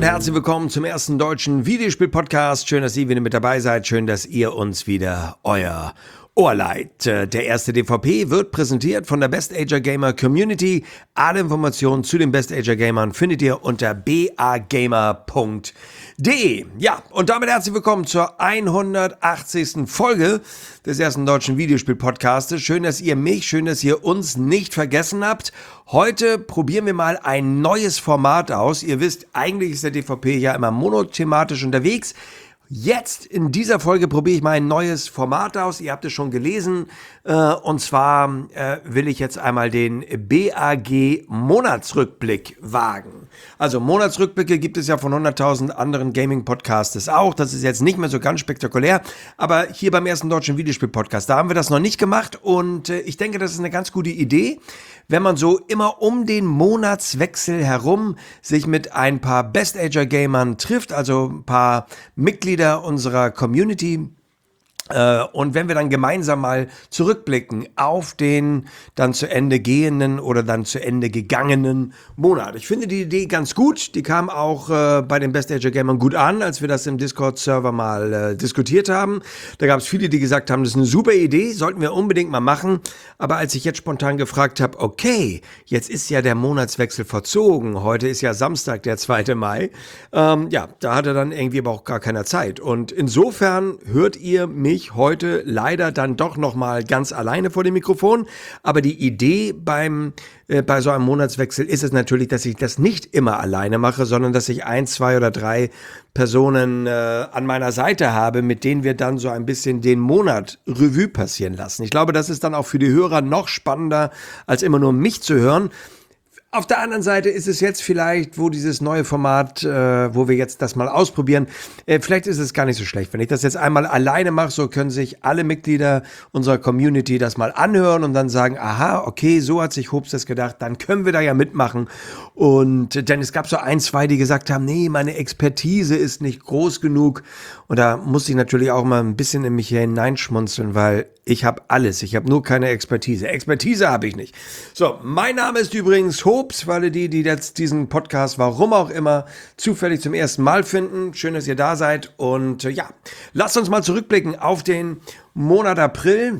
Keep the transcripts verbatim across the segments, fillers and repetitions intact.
und herzlich willkommen zum ersten deutschen Videospiel-Podcast. Schön, dass ihr wieder mit dabei seid. Schön, dass ihr uns wieder euer Ohr leiht. Der erste D V P wird präsentiert von der Best Ager Gamer Community. Alle Informationen zu den Best Ager Gamern findet ihr unter b a gamer punkt de. Ja, und damit herzlich willkommen zur hundertachtzigsten Folge des ersten deutschen Videospiel-Podcastes. Schön, dass ihr mich, schön, dass ihr uns nicht vergessen habt. Heute probieren wir mal ein neues Format aus. Ihr wisst, eigentlich ist der D V P ja immer monothematisch unterwegs. Jetzt in dieser Folge probiere ich mal ein neues Format aus. Ihr habt es schon gelesen. Äh, und zwar äh, will ich jetzt einmal den B A G-Monatsrückblick wagen. Also Monatsrückblicke gibt es ja von hunderttausend anderen Gaming-Podcasts auch. Das ist jetzt nicht mehr so ganz spektakulär. Aber hier beim ersten deutschen Videospiel-Podcast, da haben wir das noch nicht gemacht. Und äh, ich denke, das ist eine ganz gute Idee, wenn man so immer um den Monatswechsel herum sich mit ein paar Best-Ager-Gamern trifft, also ein paar Mitglieder unserer Community. Und wenn wir dann gemeinsam mal zurückblicken auf den dann zu Ende gehenden oder dann zu Ende gegangenen Monat. Ich finde die Idee ganz gut. Die kam auch äh, bei den Best Ager Gamern gut an, als wir das im Discord-Server mal äh, diskutiert haben. Da gab es viele, die gesagt haben, das ist eine super Idee, sollten wir unbedingt mal machen. Aber als ich jetzt spontan gefragt habe, okay, jetzt ist ja der Monatswechsel verzogen. Heute ist ja Samstag, der zweite Mai. Ähm, ja, da hatte dann irgendwie aber auch gar keiner Zeit. Und insofern hört ihr mich heute leider dann doch nochmal ganz alleine vor dem Mikrofon. Aber die Idee beim äh, bei so einem Monatswechsel ist es natürlich, dass ich das nicht immer alleine mache, sondern dass ich ein, zwei oder drei Personen äh, an meiner Seite habe, mit denen wir dann so ein bisschen den Monat Revue passieren lassen. Ich glaube, das ist dann auch für die Hörer noch spannender, als immer nur mich zu hören. Auf der anderen Seite ist es jetzt vielleicht, wo dieses neue Format, äh, wo wir jetzt das mal ausprobieren, äh, vielleicht ist es gar nicht so schlecht. Wenn ich das jetzt einmal alleine mache, so können sich alle Mitglieder unserer Community das mal anhören und dann sagen, aha, okay, so hat sich Hobbs das gedacht, dann können wir da ja mitmachen. Und äh, denn es gab so ein, zwei, die gesagt haben, nee, meine Expertise ist nicht groß genug. Und da muss ich natürlich auch mal ein bisschen in mich hier hineinschmunzeln, weil ich habe alles. Ich habe nur keine Expertise. Expertise habe ich nicht. So, mein Name ist übrigens Hobbs, für alle die, die jetzt diesen Podcast, warum auch immer, zufällig zum ersten Mal finden. Schön, dass ihr da seid. Und äh, ja, lasst uns mal zurückblicken auf den Monat April.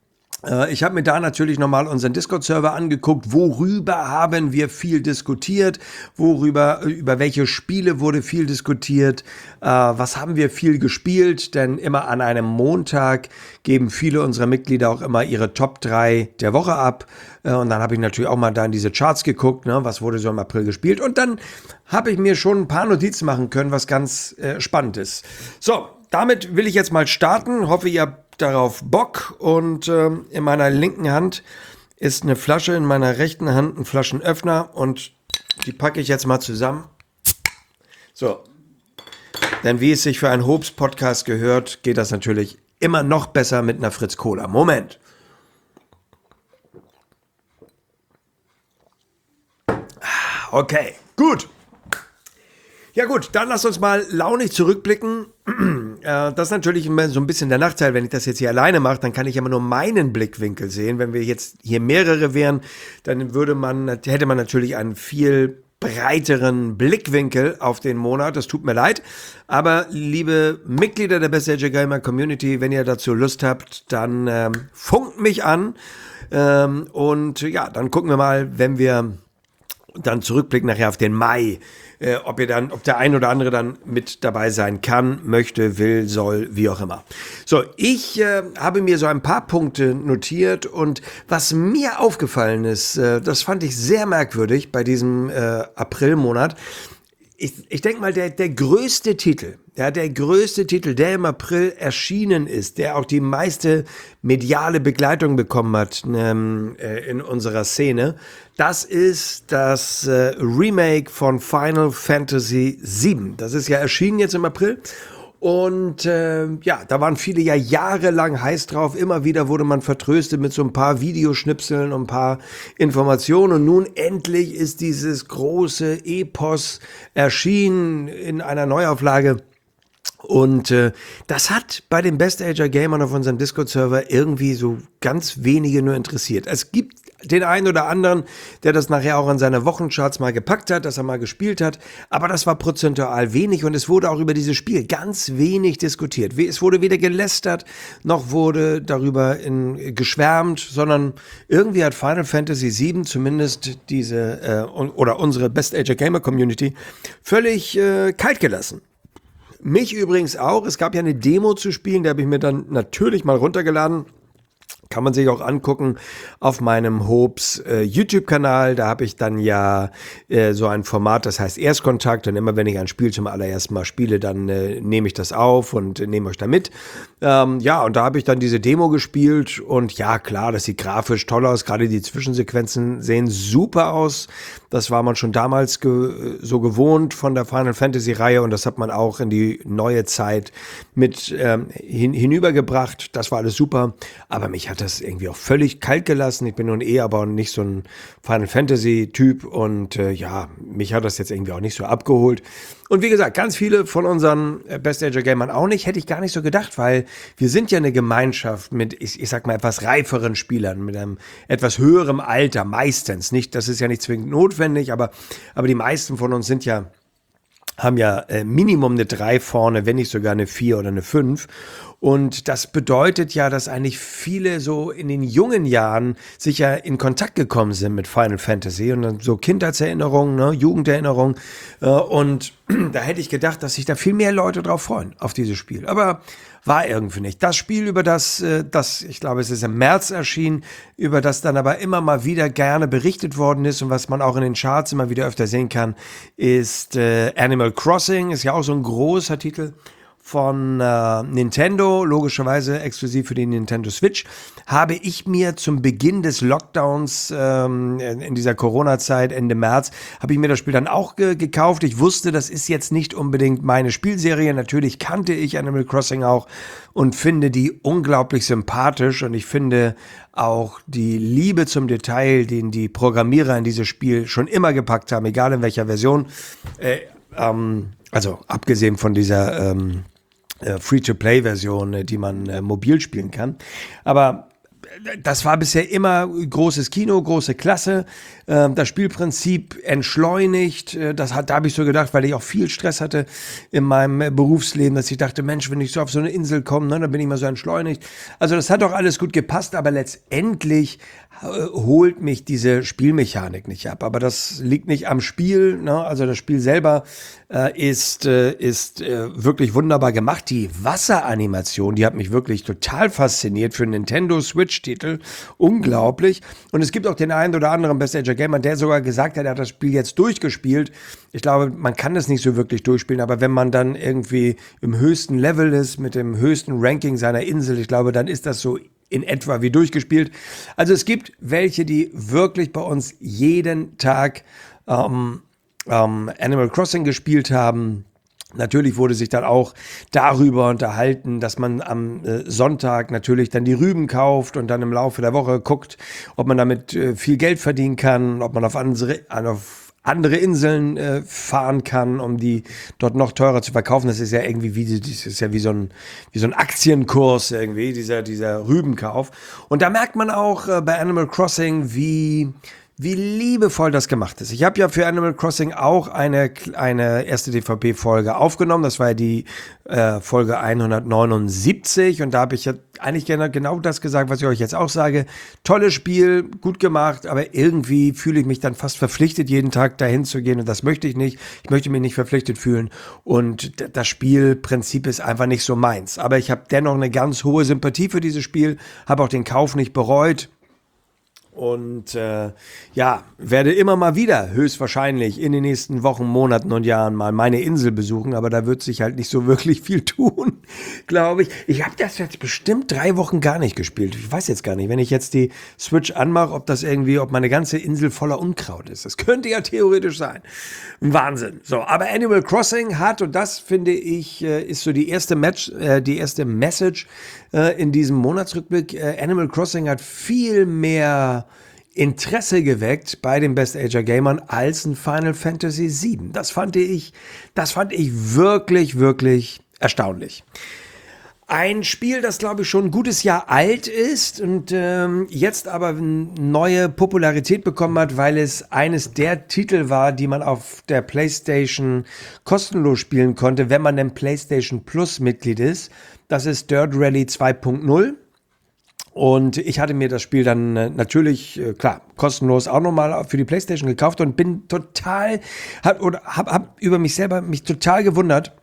Ich habe mir da natürlich nochmal unseren Discord-Server angeguckt, worüber haben wir viel diskutiert, worüber, über welche Spiele wurde viel diskutiert, äh, was haben wir viel gespielt, denn immer an einem Montag geben viele unserer Mitglieder auch immer ihre Top drei der Woche ab, äh, und dann habe ich natürlich auch mal da in diese Charts geguckt, ne, was wurde so im April gespielt, und dann habe ich mir schon ein paar Notizen machen können, was ganz äh, spannend ist. So, damit will ich jetzt mal starten, hoffe ihr habt darauf Bock, und ähm, in meiner linken Hand ist eine Flasche, in meiner rechten Hand ein Flaschenöffner, und die packe ich jetzt mal zusammen. So, denn wie es sich für einen Hobbs-Podcast gehört, geht das natürlich immer noch besser mit einer Fritz Cola. Moment. Okay, gut. Ja gut, dann lasst uns mal launig zurückblicken. Das ist natürlich immer so ein bisschen der Nachteil, wenn ich das jetzt hier alleine mache, dann kann ich immer nur meinen Blickwinkel sehen. Wenn wir jetzt hier mehrere wären, dann würde man, hätte man natürlich einen viel breiteren Blickwinkel auf den Monat. Das tut mir leid. Aber liebe Mitglieder der Best Ager Gamer Community, wenn ihr dazu Lust habt, dann ähm, funkt mich an. Ähm, und ja, dann gucken wir mal, wenn wir dann zurückblicken nachher auf den Mai, äh, ob ihr dann, ob der ein oder andere dann mit dabei sein kann, möchte, will, soll, wie auch immer. So, ich äh, habe mir so ein paar Punkte notiert, und was mir aufgefallen ist, äh, das fand ich sehr merkwürdig bei diesem äh, Aprilmonat. Ich, ich denke mal, der, der größte Titel, ja, der größte Titel, der im April erschienen ist, der auch die meiste mediale Begleitung bekommen hat ähm, äh, in unserer Szene, das ist das äh, Remake von Final Fantasy sieben. Das ist ja erschienen jetzt im April. Und äh, ja, da waren viele ja jahrelang heiß drauf. Immer wieder wurde man vertröstet mit so ein paar Videoschnipseln und ein paar Informationen. Und nun endlich ist dieses große Epos erschienen in einer Neuauflage. Und äh, das hat bei den Best Ager Gamern auf unserem Discord-Server irgendwie so ganz wenige nur interessiert. Es gibt den einen oder anderen, der das nachher auch in seine Wochencharts mal gepackt hat, dass er mal gespielt hat, aber das war prozentual wenig und es wurde auch über dieses Spiel ganz wenig diskutiert. Es wurde weder gelästert, noch wurde darüber in, geschwärmt, sondern irgendwie hat Final Fantasy sieben zumindest diese, äh, oder unsere Best Ager Gamer Community völlig äh, kalt gelassen. Mich übrigens auch. Es gab ja eine Demo zu spielen, die habe ich mir dann natürlich mal runtergeladen. Kann man sich auch angucken auf meinem Hopes äh, YouTube-Kanal. Da habe ich dann ja äh, so ein Format, das heißt Erstkontakt. Und immer wenn ich ein Spiel zum allerersten Mal spiele, dann äh, nehme ich das auf und äh, nehme euch da mit. Ähm, ja, und da habe ich dann diese Demo gespielt. Und ja, klar, das sieht grafisch toll aus. Gerade die Zwischensequenzen sehen super aus. Das war man schon damals ge- so gewohnt von der Final Fantasy-Reihe. Und das hat man auch in die neue Zeit mit ähm, hin- hinübergebracht. Das war alles super. Aber mich hat das irgendwie auch völlig kalt gelassen. Ich bin nun eh aber nicht so ein Final Fantasy Typ und äh, ja, mich hat das jetzt irgendwie auch nicht so abgeholt. Und wie gesagt, ganz viele von unseren Best Ager Gamern auch nicht, hätte ich gar nicht so gedacht, weil wir sind ja eine Gemeinschaft mit, ich, ich sag mal, etwas reiferen Spielern, mit einem etwas höherem Alter, meistens. Nicht, das ist ja nicht zwingend notwendig, aber, aber die meisten von uns sind ja haben ja äh, Minimum eine drei vorne, wenn nicht sogar eine vier oder eine fünf. Und das bedeutet ja, dass eigentlich viele so in den jungen Jahren sicher in Kontakt gekommen sind mit Final Fantasy und dann so Kindheitserinnerungen, ne, Jugenderinnerungen. Äh, und da hätte ich gedacht, dass sich da viel mehr Leute drauf freuen, auf dieses Spiel. Aber war irgendwie nicht. Das Spiel, über das, äh, das, ich glaube, es ist im März erschienen, über das dann aber immer mal wieder gerne berichtet worden ist und was man auch in den Charts immer wieder öfter sehen kann, ist äh, Animal Crossing. Ist ja auch so ein großer Titel von äh, Nintendo, logischerweise exklusiv für die Nintendo Switch, habe ich mir zum Beginn des Lockdowns ähm, in dieser Corona-Zeit, Ende März, habe ich mir das Spiel dann auch ge- gekauft. Ich wusste, das ist jetzt nicht unbedingt meine Spielserie. Natürlich kannte ich Animal Crossing auch und finde die unglaublich sympathisch und ich finde auch die Liebe zum Detail, den die Programmierer in dieses Spiel schon immer gepackt haben, egal in welcher Version, äh, ähm, also abgesehen von dieser ähm, Free-to-Play-Version, die man äh, mobil spielen kann. Aber das war bisher immer großes Kino, große Klasse. Äh, das Spielprinzip entschleunigt. Äh, das hat, da habe ich so gedacht, weil ich auch viel Stress hatte in meinem äh, Berufsleben, dass ich dachte, Mensch, wenn ich so auf so eine Insel komme, ne, dann bin ich mal so entschleunigt. Also das hat auch alles gut gepasst, aber letztendlich äh, holt mich diese Spielmechanik nicht ab. Aber das liegt nicht am Spiel. Ne? Also das Spiel selber äh, ist, äh, ist äh, wirklich wunderbar gemacht. Die Wasseranimation, die hat mich wirklich total fasziniert für einen Nintendo Switch-Titel. Unglaublich. Und es gibt auch den einen oder anderen Best Ager Gamer, der sogar gesagt hat, er hat das Spiel jetzt durchgespielt. Ich glaube, man kann das nicht so wirklich durchspielen, aber wenn man dann irgendwie im höchsten Level ist, mit dem höchsten Ranking seiner Insel, ich glaube, dann ist das so in etwa wie durchgespielt. Also es gibt welche, die wirklich bei uns jeden Tag ähm, ähm, Animal Crossing gespielt haben. Natürlich wurde sich dann auch darüber unterhalten, dass man am äh, Sonntag natürlich dann die Rüben kauft und dann im Laufe der Woche guckt, ob man damit äh, viel Geld verdienen kann, ob man auf andere, auf andere Inseln äh, fahren kann, um die dort noch teurer zu verkaufen. Das ist ja irgendwie wie, das ist ja wie so ein, wie so ein Aktienkurs irgendwie, dieser, dieser Rübenkauf. Und da merkt man auch äh, bei Animal Crossing, wie Wie liebevoll das gemacht ist. Ich habe ja für Animal Crossing auch eine, eine erste D V P-Folge aufgenommen. Das war ja die äh, Folge hundertneunundsiebzig. Und da habe ich ja eigentlich gerne genau das gesagt, was ich euch jetzt auch sage. Tolles Spiel, gut gemacht, aber irgendwie fühle ich mich dann fast verpflichtet, jeden Tag dahin zu gehen. Und das möchte ich nicht. Ich möchte mich nicht verpflichtet fühlen. Und d- das Spielprinzip ist einfach nicht so meins. Aber ich habe dennoch eine ganz hohe Sympathie für dieses Spiel. Habe auch den Kauf nicht bereut. Und äh, ja, werde immer mal wieder höchstwahrscheinlich in den nächsten Wochen, Monaten und Jahren mal meine Insel besuchen, aber da wird sich halt nicht so wirklich viel tun, glaube ich. Ich habe das jetzt bestimmt drei Wochen gar nicht gespielt. Ich weiß jetzt gar nicht, wenn ich jetzt die Switch anmache, ob das irgendwie, ob meine ganze Insel voller Unkraut ist. Das könnte ja theoretisch sein. Wahnsinn. So, aber Animal Crossing hat, und das finde ich, äh, ist so die erste Match, äh, die erste Message äh, in diesem Monatsrückblick. Äh, Animal Crossing hat viel mehr Interesse geweckt bei den Best Ager Gamern als ein Final Fantasy sieben. Das fand ich, das fand ich wirklich, wirklich erstaunlich. Ein Spiel, das glaube ich schon ein gutes Jahr alt ist und ähm, jetzt aber neue Popularität bekommen hat, weil es eines der Titel war, die man auf der PlayStation kostenlos spielen konnte, wenn man denn PlayStation Plus Mitglied ist. Das ist Dirt Rally zwei Punkt null. Und ich hatte mir das Spiel dann äh, natürlich, äh, klar, kostenlos auch nochmal für die PlayStation gekauft und bin total, hab, oder hab, hab über mich selber mich total gewundert,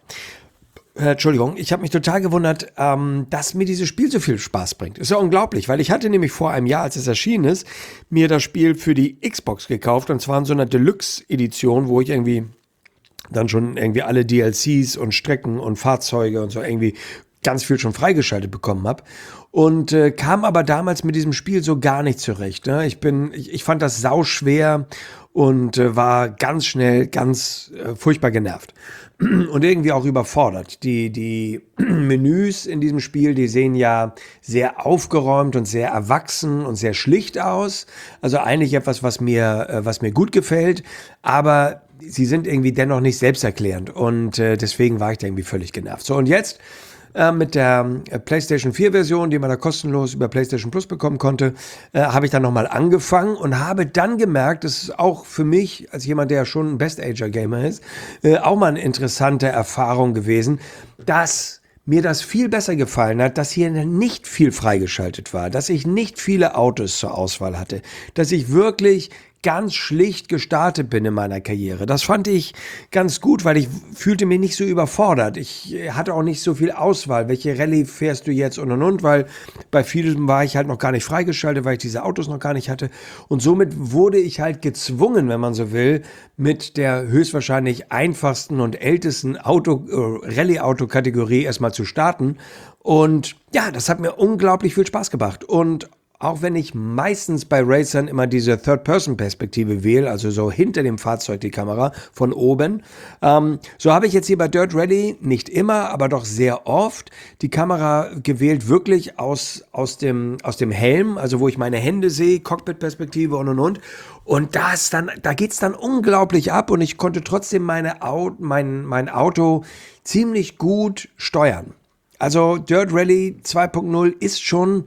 Äh, Entschuldigung, ich habe mich total gewundert, ähm, dass mir dieses Spiel so viel Spaß bringt. Ist ja unglaublich, weil ich hatte nämlich vor einem Jahr, als es erschienen ist, mir das Spiel für die Xbox gekauft und zwar in so einer Deluxe-Edition, wo ich irgendwie dann schon irgendwie alle D L Cs und Strecken und Fahrzeuge und so irgendwie ganz viel schon freigeschaltet bekommen habe und äh, kam aber damals mit diesem Spiel so gar nicht zurecht. Ne? Ich bin, ich, ich fand das sauschwer und äh, war ganz schnell ganz äh, furchtbar genervt und irgendwie auch überfordert. Die, die Menüs in diesem Spiel, die sehen ja sehr aufgeräumt und sehr erwachsen und sehr schlicht aus. Also eigentlich etwas, was mir, äh, was mir gut gefällt, aber sie sind irgendwie dennoch nicht selbsterklärend und äh, deswegen war ich da irgendwie völlig genervt. So, und jetzt äh, mit der äh, PlayStation vier Version, die man da kostenlos über PlayStation Plus bekommen konnte, äh, habe ich dann nochmal angefangen und habe dann gemerkt, das ist auch für mich, als jemand, der ja schon ein Best-Ager-Gamer ist, äh, auch mal eine interessante Erfahrung gewesen, dass mir das viel besser gefallen hat, dass hier nicht viel freigeschaltet war, dass ich nicht viele Autos zur Auswahl hatte, dass ich wirklich ganz schlicht gestartet bin in meiner Karriere. Das fand ich ganz gut, weil ich fühlte mich nicht so überfordert. Ich hatte auch nicht so viel Auswahl. Welche Rallye fährst du jetzt und und und, weil bei vielen war ich halt noch gar nicht freigeschaltet, weil ich diese Autos noch gar nicht hatte. Und somit wurde ich halt gezwungen, wenn man so will, mit der höchstwahrscheinlich einfachsten und ältesten Auto, äh, Rallye-Auto-Kategorie erstmal zu starten. Und ja, das hat mir unglaublich viel Spaß gebracht. Und auch wenn ich meistens bei Racern immer diese Third-Person-Perspektive wähle, also so hinter dem Fahrzeug die Kamera von oben, ähm, so habe ich jetzt hier bei Dirt Rally nicht immer, aber doch sehr oft die Kamera gewählt, wirklich aus, aus, dem, aus dem Helm, also wo ich meine Hände sehe, Cockpit-Perspektive und und und. Und das dann, da geht's dann unglaublich ab und ich konnte trotzdem meine Au- mein, mein Auto ziemlich gut steuern. Also Dirt Rally zwei Punkt null ist schon,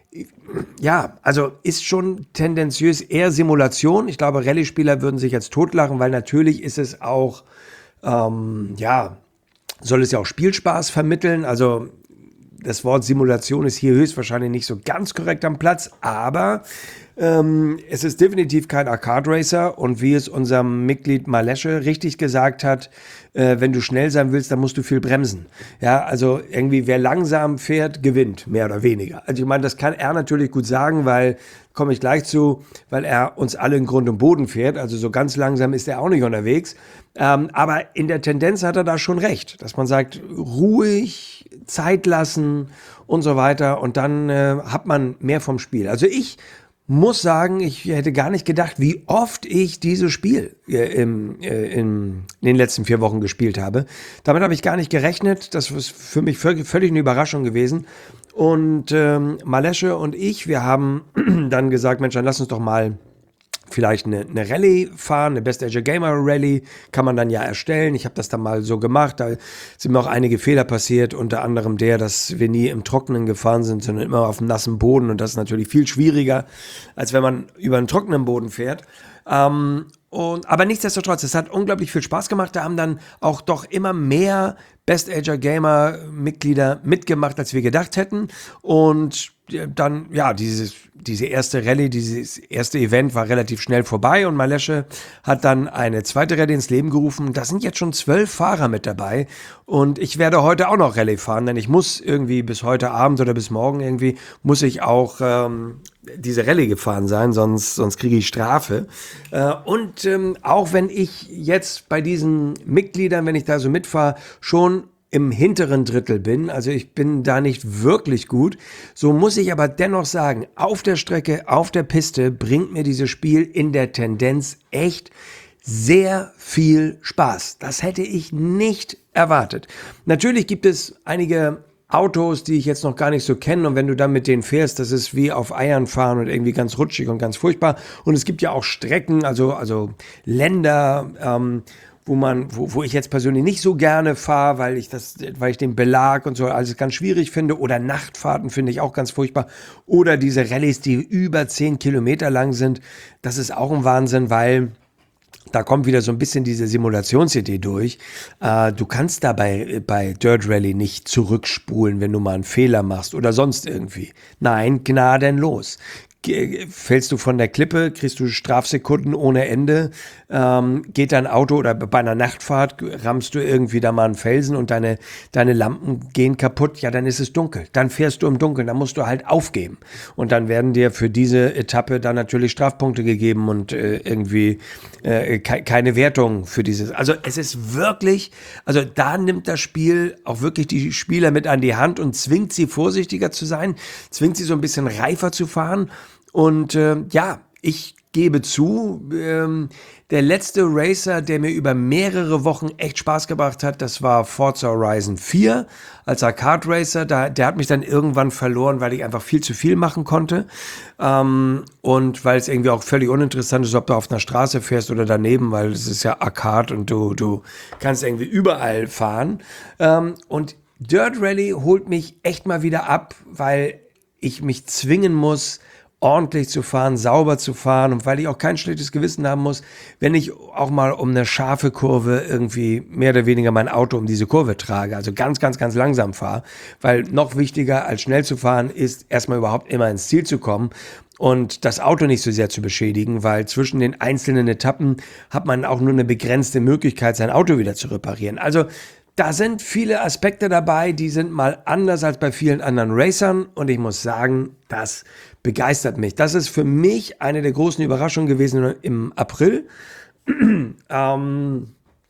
ja, also ist schon tendenziös eher Simulation. Ich glaube, Rallye-Spieler würden sich jetzt totlachen, weil natürlich ist es auch, ähm, ja, soll es ja auch Spielspaß vermitteln. Also das Wort Simulation ist hier höchstwahrscheinlich nicht so ganz korrekt am Platz, aber ähm, es ist definitiv kein Arcade Racer und wie es unser Mitglied Malesche richtig gesagt hat, äh, wenn du schnell sein willst, dann musst du viel bremsen. Ja, also irgendwie wer langsam fährt, gewinnt, mehr oder weniger. Also ich meine, das kann er natürlich gut sagen, weil, komme ich gleich zu, weil er uns alle in Grund und Boden fährt, also so ganz langsam ist er auch nicht unterwegs. Ähm, aber in der Tendenz hat er da schon recht, dass man sagt, ruhig, Zeit lassen und so weiter und dann äh, hat man mehr vom Spiel. Also ich muss sagen, ich hätte gar nicht gedacht, wie oft ich dieses Spiel äh, im, äh, in den letzten vier Wochen gespielt habe. Damit habe ich gar nicht gerechnet. Das ist für mich völlig, völlig eine Überraschung gewesen. Und ähm, Malesche und ich, wir haben dann gesagt, Mensch, dann lass uns doch mal vielleicht eine, eine Rallye fahren, eine Best Ager Gamer Rallye kann man dann ja erstellen. Ich habe das dann mal so gemacht, da sind mir auch einige Fehler passiert, unter anderem der, dass wir nie im Trockenen gefahren sind, sondern immer auf dem nassen Boden und das ist natürlich viel schwieriger, als wenn man über einen trockenen Boden fährt. Ähm, und, aber nichtsdestotrotz, es hat unglaublich viel Spaß gemacht, da haben dann auch doch immer mehr Best Ager Gamer Mitglieder mitgemacht, als wir gedacht hätten und dann, ja, dieses, diese erste Rallye, dieses erste Event war relativ schnell vorbei und Malesche hat dann eine zweite Rallye ins Leben gerufen. Da sind jetzt schon zwölf Fahrer mit dabei und ich werde heute auch noch Rallye fahren, denn ich muss irgendwie bis heute Abend oder bis morgen irgendwie, muss ich auch ähm, diese Rallye gefahren sein, sonst, sonst kriege ich Strafe. Äh, und ähm, auch wenn ich jetzt bei diesen Mitgliedern, wenn ich da so mitfahre, schon im hinteren Drittel bin, also ich bin da nicht wirklich gut, so muss ich aber dennoch sagen, auf der Strecke, auf der Piste bringt mir dieses Spiel in der Tendenz echt sehr viel Spaß. Das hätte ich nicht erwartet. Natürlich gibt es einige Autos, die ich jetzt noch gar nicht so kenne und wenn du dann mit denen fährst, das ist wie auf Eiern fahren und irgendwie ganz rutschig und ganz furchtbar und es gibt ja auch Strecken, also, also Länder, ähm, wo man, wo, wo ich jetzt persönlich nicht so gerne fahre, weil ich das, weil ich den Belag und so alles ganz schwierig finde. Oder Nachtfahrten finde ich auch ganz furchtbar. Oder diese Rallyes, die über zehn Kilometer lang sind. Das ist auch ein Wahnsinn, weil da kommt wieder so ein bisschen diese Simulationsidee durch. Äh, du kannst da bei, bei Dirt Rally nicht zurückspulen, wenn du mal einen Fehler machst oder sonst irgendwie. Nein, gnadenlos. Ge- Fällst du von der Klippe, kriegst du Strafsekunden ohne Ende, ähm, geht dein Auto oder bei einer Nachtfahrt rammst du irgendwie da mal einen Felsen und deine, deine Lampen gehen kaputt, ja, dann ist es dunkel. Dann fährst du im Dunkeln, dann musst du halt aufgeben. Und dann werden dir für diese Etappe dann natürlich Strafpunkte gegeben und äh, irgendwie äh, ke- keine Wertung für dieses. Also es ist wirklich, also da nimmt das Spiel auch wirklich die Spieler mit an die Hand und zwingt sie vorsichtiger zu sein, zwingt sie so ein bisschen reifer zu fahren. Und äh, ja, ich gebe zu, ähm, der letzte Racer, der mir über mehrere Wochen echt Spaß gebracht hat, das war Forza Horizon vier als Arcade Racer. Da, der hat mich dann irgendwann verloren, weil ich einfach viel zu viel machen konnte. Ähm, und weil es irgendwie auch völlig uninteressant ist, ob du auf einer Straße fährst oder daneben, weil es ist ja Arcade und du, du kannst irgendwie überall fahren. Ähm, und Dirt Rally holt mich echt mal wieder ab, weil ich mich zwingen muss, ordentlich zu fahren, sauber zu fahren und weil ich auch kein schlechtes Gewissen haben muss, wenn ich auch mal um eine scharfe Kurve irgendwie mehr oder weniger mein Auto um diese Kurve trage, also ganz, ganz, ganz langsam fahre, weil noch wichtiger als schnell zu fahren ist, erstmal überhaupt immer ins Ziel zu kommen und das Auto nicht so sehr zu beschädigen, weil zwischen den einzelnen Etappen hat man auch nur eine begrenzte Möglichkeit, sein Auto wieder zu reparieren. Also da sind viele Aspekte dabei, die sind mal anders als bei vielen anderen Racern und ich muss sagen, das begeistert mich. Das ist für mich eine der großen Überraschungen gewesen im April. ähm,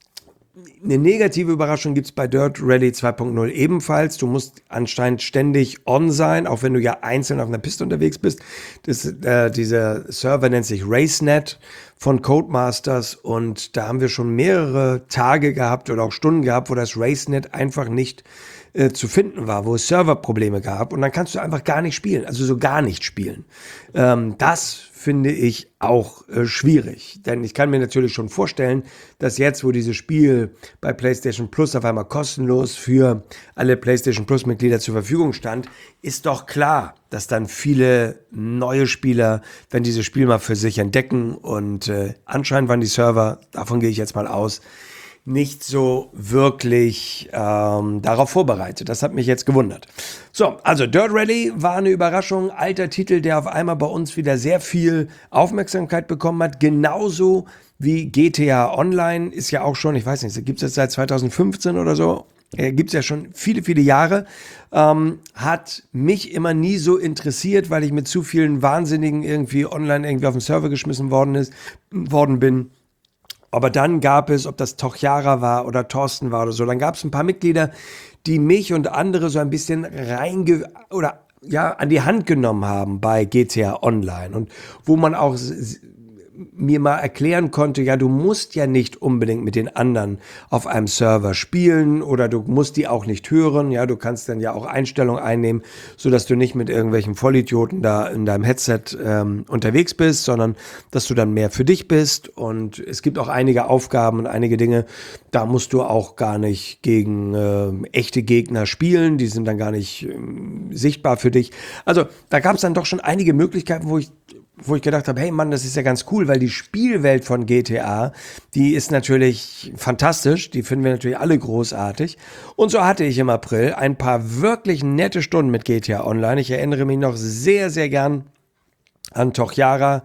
Eine negative Überraschung gibt es bei Dirt Rally zwei Punkt null ebenfalls. Du musst anscheinend ständig on sein, auch wenn du ja einzeln auf einer Piste unterwegs bist. Das, äh, dieser Server nennt sich RaceNet von Codemasters und da haben wir schon mehrere Tage gehabt oder auch Stunden gehabt, wo das RaceNet einfach nicht äh, zu finden war, wo es Serverprobleme gab und dann kannst du einfach gar nicht spielen, also so gar nicht spielen. Ähm, das finde ich auch äh, schwierig, denn ich kann mir natürlich schon vorstellen, dass jetzt, wo dieses Spiel bei PlayStation Plus auf einmal kostenlos für alle PlayStation Plus Mitglieder zur Verfügung stand, ist doch klar, dass dann viele neue Spieler dann dieses Spiel mal für sich entdecken und äh, anscheinend waren die Server, davon gehe ich jetzt mal aus, nicht so wirklich ähm, darauf vorbereitet. Das hat mich jetzt gewundert. So, also Dirt Rally war eine Überraschung. Alter Titel, der auf einmal bei uns wieder sehr viel Aufmerksamkeit bekommen hat. Genauso wie G T A Online ist ja auch schon, ich weiß nicht, gibt es jetzt seit zwanzig fünfzehn oder so. Äh, gibt es ja schon viele, viele Jahre. Ähm, hat mich immer nie so interessiert, weil ich mit zu vielen Wahnsinnigen irgendwie online irgendwie auf den Server geschmissen worden, ist, worden bin. Aber dann gab es, ob das Tochjara war oder Thorsten war oder so, dann gab es ein paar Mitglieder, die mich und andere so ein bisschen reinge oder ja an die Hand genommen haben bei G T A Online und wo man auch s- mir mal erklären konnte, ja, du musst ja nicht unbedingt mit den anderen auf einem Server spielen oder du musst die auch nicht hören, ja, du kannst dann ja auch Einstellungen einnehmen, sodass du nicht mit irgendwelchen Vollidioten da in deinem Headset ähm, unterwegs bist, sondern dass du dann mehr für dich bist und es gibt auch einige Aufgaben und einige Dinge, da musst du auch gar nicht gegen äh, echte Gegner spielen, die sind dann gar nicht ähm, sichtbar für dich. Also da gab es dann doch schon einige Möglichkeiten, wo ich wo ich gedacht habe, hey Mann, das ist ja ganz cool, weil die Spielwelt von G T A, die ist natürlich fantastisch, die finden wir natürlich alle großartig. Und so hatte ich im April ein paar wirklich nette Stunden mit G T A Online. Ich erinnere mich noch sehr, sehr gern an Tochjara,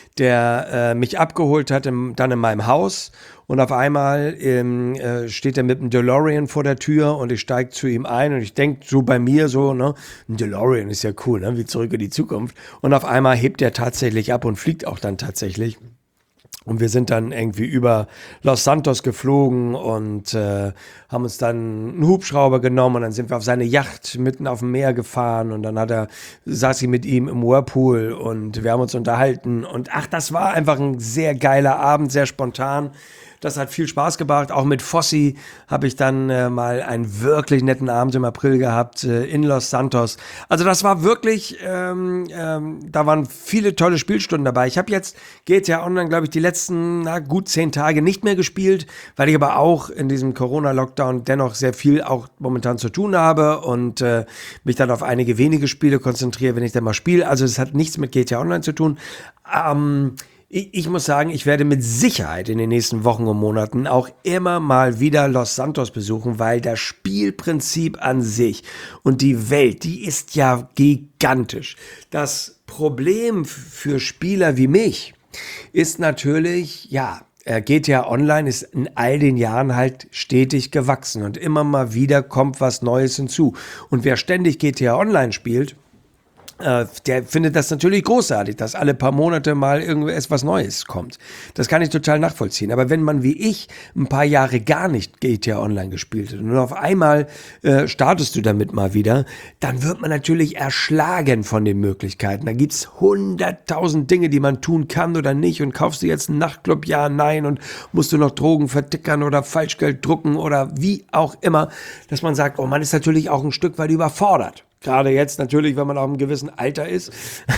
der äh, mich abgeholt hat, im, dann in meinem Haus. Und auf einmal ähm, äh, steht er mit einem DeLorean vor der Tür und ich steige zu ihm ein und ich denke so bei mir so, ne, ein DeLorean ist ja cool, ne, wie Zurück in die Zukunft. Und auf einmal hebt er tatsächlich ab und fliegt auch dann tatsächlich. Und wir sind dann irgendwie über Los Santos geflogen und äh, haben uns dann einen Hubschrauber genommen und dann sind wir auf seine Yacht mitten auf dem Meer gefahren und dann hat er, saß ich mit ihm im Whirlpool und wir haben uns unterhalten und ach, das war einfach ein sehr geiler Abend, sehr spontan. Das hat viel Spaß gebracht. Auch mit Fossi habe ich dann äh, mal einen wirklich netten Abend im April gehabt äh, in Los Santos. Also das war wirklich, ähm, ähm, da waren viele tolle Spielstunden dabei. Ich habe jetzt G T A Online, glaube ich, die letzten na, gut zehn Tage nicht mehr gespielt, weil ich aber auch in diesem Corona-Lockdown dennoch sehr viel auch momentan zu tun habe und äh, mich dann auf einige wenige Spiele konzentriere, wenn ich dann mal spiele. Also es hat nichts mit G T A Online zu tun. Ähm, ich, ich muss sagen, ich werde mit Sicherheit in den nächsten Wochen und Monaten auch immer mal wieder Los Santos besuchen, weil das Spielprinzip an sich und die Welt, die ist ja gigantisch. Das Problem für Spieler wie mich ist natürlich, ja, G T A Online ist in all den Jahren halt stetig gewachsen und immer mal wieder kommt was Neues hinzu. Und wer ständig G T A Online spielt, äh, der findet das natürlich großartig, dass alle paar Monate mal irgendwas Neues kommt. Das kann ich total nachvollziehen. Aber wenn man wie ich ein paar Jahre gar nicht G T A Online gespielt hat und auf einmal äh, startest du damit mal wieder, dann wird man natürlich erschlagen von den Möglichkeiten. Da gibt's hunderttausend Dinge, die man tun kann oder nicht. Und kaufst du jetzt einen Nachtclub? Ja, nein. Und musst du noch Drogen vertickern oder Falschgeld drucken oder wie auch immer, dass man sagt, oh, man ist natürlich auch ein Stück weit überfordert. Gerade jetzt natürlich, wenn man auch im gewissen Alter ist.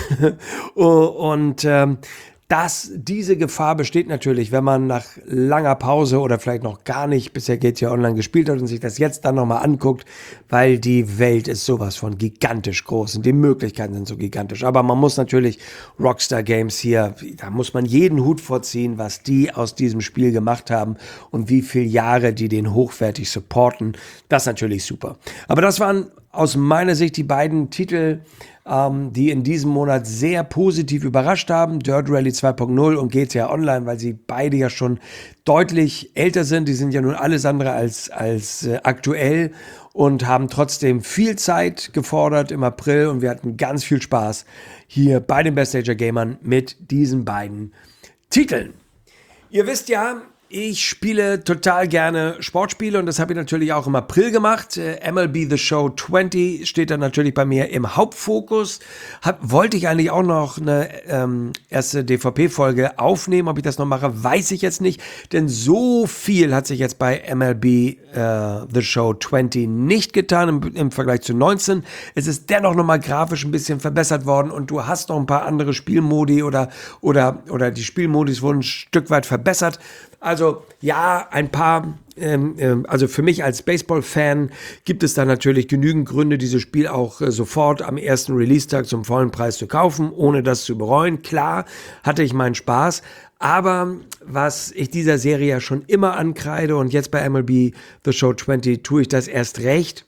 Und ähm, das, diese Gefahr besteht natürlich, wenn man nach langer Pause oder vielleicht noch gar nicht bisher G T A Online gespielt hat und sich das jetzt dann nochmal anguckt, weil die Welt ist sowas von gigantisch groß und die Möglichkeiten sind so gigantisch. Aber man muss natürlich Rockstar Games hier, da muss man jeden Hut vorziehen, was die aus diesem Spiel gemacht haben und wie viele Jahre die den hochwertig supporten. Das ist natürlich super. Aber das waren aus meiner Sicht die beiden Titel, ähm, die in diesem Monat sehr positiv überrascht haben. Dirt Rally zwei Punkt null und G T A Online, weil sie beide ja schon deutlich älter sind. Die sind ja nun alles andere als, als äh, aktuell und haben trotzdem viel Zeit gefordert im April. Und wir hatten ganz viel Spaß hier bei den Best Ager Gamern mit diesen beiden Titeln. Ihr wisst ja, ich spiele total gerne Sportspiele und das habe ich natürlich auch im April gemacht. Äh, M L B The Show zwanzig steht dann natürlich bei mir im Hauptfokus. Hab, wollte ich eigentlich auch noch eine ähm, erste D V P-Folge aufnehmen. Ob ich das noch mache, weiß ich jetzt nicht. Denn so viel hat sich jetzt bei M L B äh, The Show zwanzig nicht getan im, im Vergleich zu neunzehn. Es ist dennoch nochmal grafisch ein bisschen verbessert worden und du hast noch ein paar andere Spielmodi oder, oder, oder die Spielmodis wurden ein Stück weit verbessert. Also ja, ein paar, ähm, ähm, also für mich als Baseball-Fan gibt es da natürlich genügend Gründe, dieses Spiel auch äh, sofort am ersten Release-Tag zum vollen Preis zu kaufen, ohne das zu bereuen. Klar, hatte ich meinen Spaß, aber was ich dieser Serie ja schon immer ankreide und jetzt bei M L B The Show zwanzig tue ich das erst recht,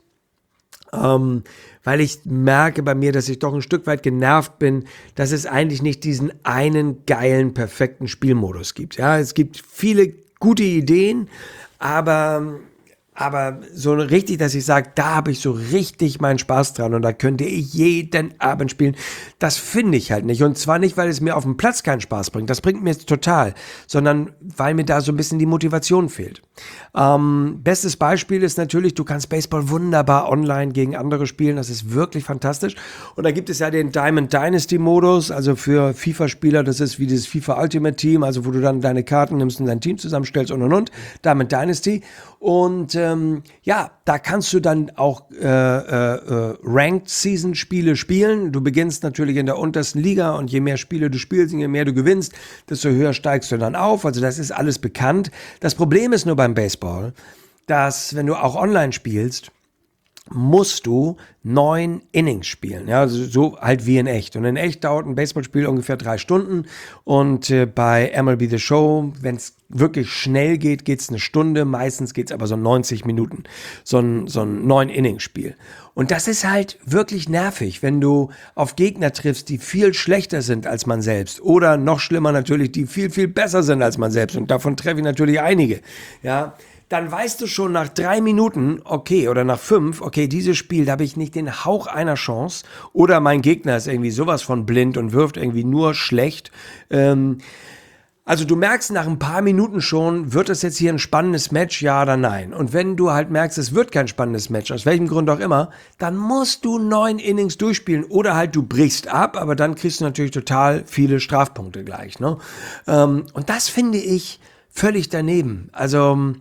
Ähm, weil ich merke bei mir, dass ich doch ein Stück weit genervt bin, dass es eigentlich nicht diesen einen geilen, perfekten Spielmodus gibt. Ja, es gibt viele gute Ideen, aber, aber so richtig, dass ich sage, da habe ich so richtig meinen Spaß dran und da könnte ich jeden Abend spielen, das finde ich halt nicht. Und zwar nicht, weil es mir auf dem Platz keinen Spaß bringt, das bringt mir jetzt total, sondern weil mir da so ein bisschen die Motivation fehlt. Ähm, bestes Beispiel ist natürlich, du kannst Baseball wunderbar online gegen andere spielen, das ist wirklich fantastisch. Und da gibt es ja den Diamond Dynasty Modus, also für FIFA-Spieler, das ist wie dieses FIFA Ultimate Team, also wo du dann deine Karten nimmst und dein Team zusammenstellst und und und, Diamond Dynasty. Und ähm, ja, da kannst du dann auch äh, äh, Ranked Season Spiele spielen. Du beginnst natürlich in der untersten Liga und je mehr Spiele du spielst, je mehr du gewinnst, desto höher steigst du dann auf. Also das ist alles bekannt. Das Problem ist nur beim Baseball, dass wenn du auch online spielst, musst du neun Innings spielen, ja, also so halt wie in echt. Und in echt dauert ein Baseballspiel ungefähr drei Stunden und äh, bei M L B The Show, wenn es wirklich schnell geht, geht es eine Stunde, meistens geht es aber so neunzig Minuten, so ein, so ein neun-Innings-Spiel. Und das ist halt wirklich nervig, wenn du auf Gegner triffst, die viel schlechter sind als man selbst oder noch schlimmer natürlich, die viel, viel besser sind als man selbst und davon treffe ich natürlich einige, ja. Dann weißt du schon nach drei Minuten, okay, oder nach fünf, okay, dieses Spiel, da habe ich nicht den Hauch einer Chance. Oder mein Gegner ist irgendwie sowas von blind und wirft irgendwie nur schlecht. Ähm, also du merkst nach ein paar Minuten schon, wird das jetzt hier ein spannendes Match, ja oder nein? Und wenn du halt merkst, es wird kein spannendes Match, aus welchem Grund auch immer, dann musst du neun Innings durchspielen. Oder halt du brichst ab, aber dann kriegst du natürlich total viele Strafpunkte gleich, ne? Ähm, und das finde ich völlig daneben. Also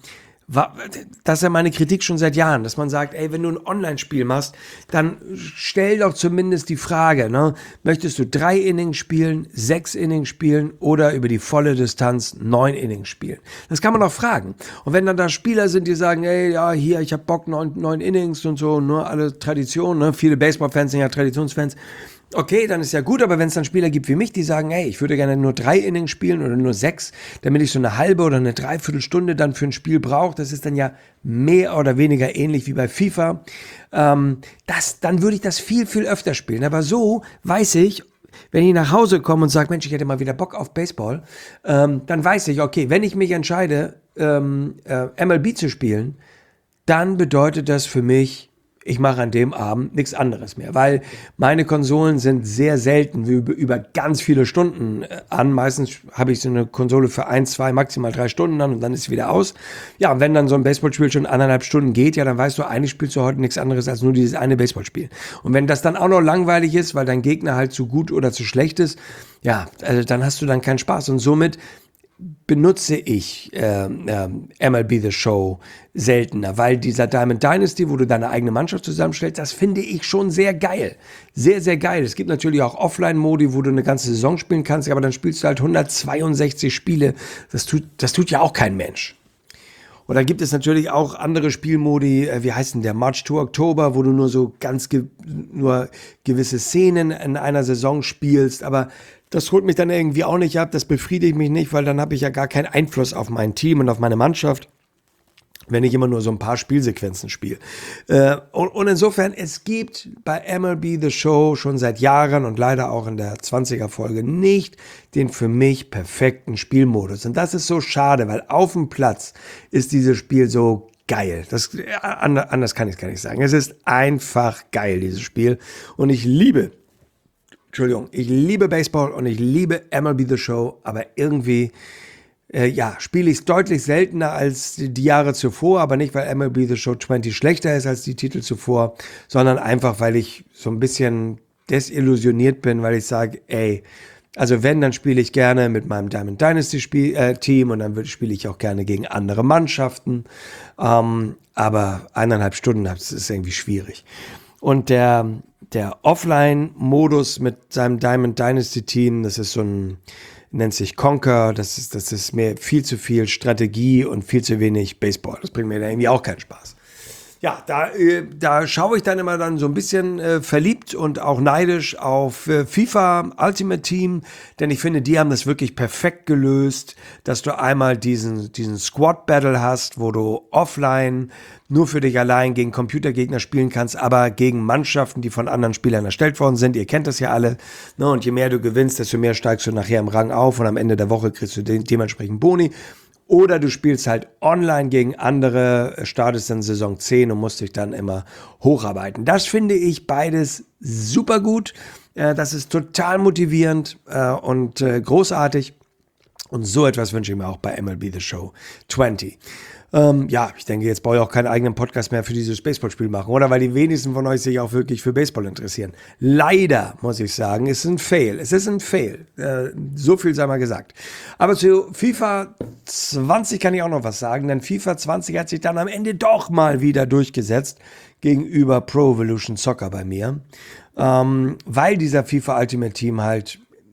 das ist ja meine Kritik schon seit Jahren, dass man sagt, ey, wenn du ein Online-Spiel machst, dann stell doch zumindest die Frage, ne, möchtest du drei Innings spielen, sechs Innings spielen oder über die volle Distanz neun Innings spielen? Das kann man doch fragen. Und wenn dann da Spieler sind, die sagen, ey, ja, hier, ich hab Bock, neun, neun Innings und so, nur alle Traditionen, ne, viele Baseball-Fans sind ja Traditionsfans. Okay, dann ist ja gut, aber wenn es dann Spieler gibt wie mich, die sagen, hey, ich würde gerne nur drei Innings spielen oder nur sechs, damit ich so eine halbe oder eine Dreiviertelstunde dann für ein Spiel brauche, das ist dann ja mehr oder weniger ähnlich wie bei FIFA, ähm, das, dann würde ich das viel, viel öfter spielen. Aber so weiß ich, wenn ich nach Hause komme und sage, Mensch, ich hätte mal wieder Bock auf Baseball, ähm, dann weiß ich, okay, wenn ich mich entscheide, ähm, äh, M L B zu spielen, dann bedeutet das für mich, ich mache an dem Abend nichts anderes mehr, weil meine Konsolen sind sehr selten über, über ganz viele Stunden an. Meistens habe ich so eine Konsole für ein, zwei, maximal drei Stunden an und dann ist sie wieder aus. Ja, und wenn dann so ein Baseballspiel schon anderthalb Stunden geht, ja, dann weißt du, eigentlich spielst du heute nichts anderes als nur dieses eine Baseballspiel. Und wenn das dann auch noch langweilig ist, weil dein Gegner halt zu gut oder zu schlecht ist, ja, also dann hast du dann keinen Spaß. Und somit benutze ich äh, äh, M L B The Show seltener, weil dieser Diamond Dynasty, wo du deine eigene Mannschaft zusammenstellst, das finde ich schon sehr geil. Sehr, sehr geil. Es gibt natürlich auch Offline-Modi, wo du eine ganze Saison spielen kannst, aber dann spielst du halt hundertzweiundsechzig Spiele. Das tut, das tut ja auch kein Mensch. Und dann gibt es natürlich auch andere Spielmodi, äh, wie heißt denn der, March to October, wo du nur so ganz ge- nur gewisse Szenen in einer Saison spielst, aber das holt mich dann irgendwie auch nicht ab, das befriedigt mich nicht, weil dann habe ich ja gar keinen Einfluss auf mein Team und auf meine Mannschaft, wenn ich immer nur so ein paar Spielsequenzen spiele. Äh, und, und insofern, es gibt bei M L B The Show schon seit Jahren und leider auch in der zwanziger-Folge nicht den für mich perfekten Spielmodus. Und das ist so schade, weil auf dem Platz ist dieses Spiel so geil. Das, anders kann ich es gar nicht sagen. Es ist einfach geil, dieses Spiel. Und ich liebe Entschuldigung, ich liebe Baseball und ich liebe M L B The Show, aber irgendwie, äh, ja, spiele ich es deutlich seltener als die Jahre zuvor, aber nicht, weil M L B The Show zwanzig schlechter ist als die Titel zuvor, sondern einfach, weil ich so ein bisschen desillusioniert bin, weil ich sage, ey, also wenn, dann spiele ich gerne mit meinem Diamond Dynasty Spiel, äh, Team und dann spiele ich auch gerne gegen andere Mannschaften, ähm, aber eineinhalb Stunden, das ist irgendwie schwierig. Und der Der Offline-Modus mit seinem Diamond Dynasty-Team, das ist so ein, nennt sich Conquer, das ist, das ist mir viel zu viel Strategie und viel zu wenig Baseball. Das bringt mir da irgendwie auch keinen Spaß. Ja, da, äh, da schaue ich dann immer dann so ein bisschen äh, verliebt und auch neidisch auf äh, FIFA Ultimate Team, denn ich finde, die haben das wirklich perfekt gelöst, dass du einmal diesen, diesen Squad Battle hast, wo du offline nur für dich allein gegen Computergegner spielen kannst, aber gegen Mannschaften, die von anderen Spielern erstellt worden sind. Ihr kennt das ja alle. Ne? Und je mehr du gewinnst, desto mehr steigst du nachher im Rang auf und am Ende der Woche kriegst du de- dementsprechend Boni. Oder du spielst halt online gegen andere, startest dann Saison zehn und musst dich dann immer hocharbeiten. Das finde ich beides super gut. Das ist total motivierend und großartig. Und so etwas wünsche ich mir auch bei M L B The Show zwanzig. Ähm, ja, ich denke, jetzt brauche ich auch keinen eigenen Podcast mehr für dieses Baseballspiel machen, oder? Weil die wenigsten von euch sich auch wirklich für Baseball interessieren. Leider, muss ich sagen, ist ein Fail. Es ist ein Fail. Äh, so viel sei mal gesagt. Aber zu FIFA zwanzig kann ich auch noch was sagen, denn FIFA zwanzig hat sich dann am Ende doch mal wieder durchgesetzt gegenüber Pro Evolution Soccer bei mir. Ähm, weil dieser FIFA Ultimate Team halt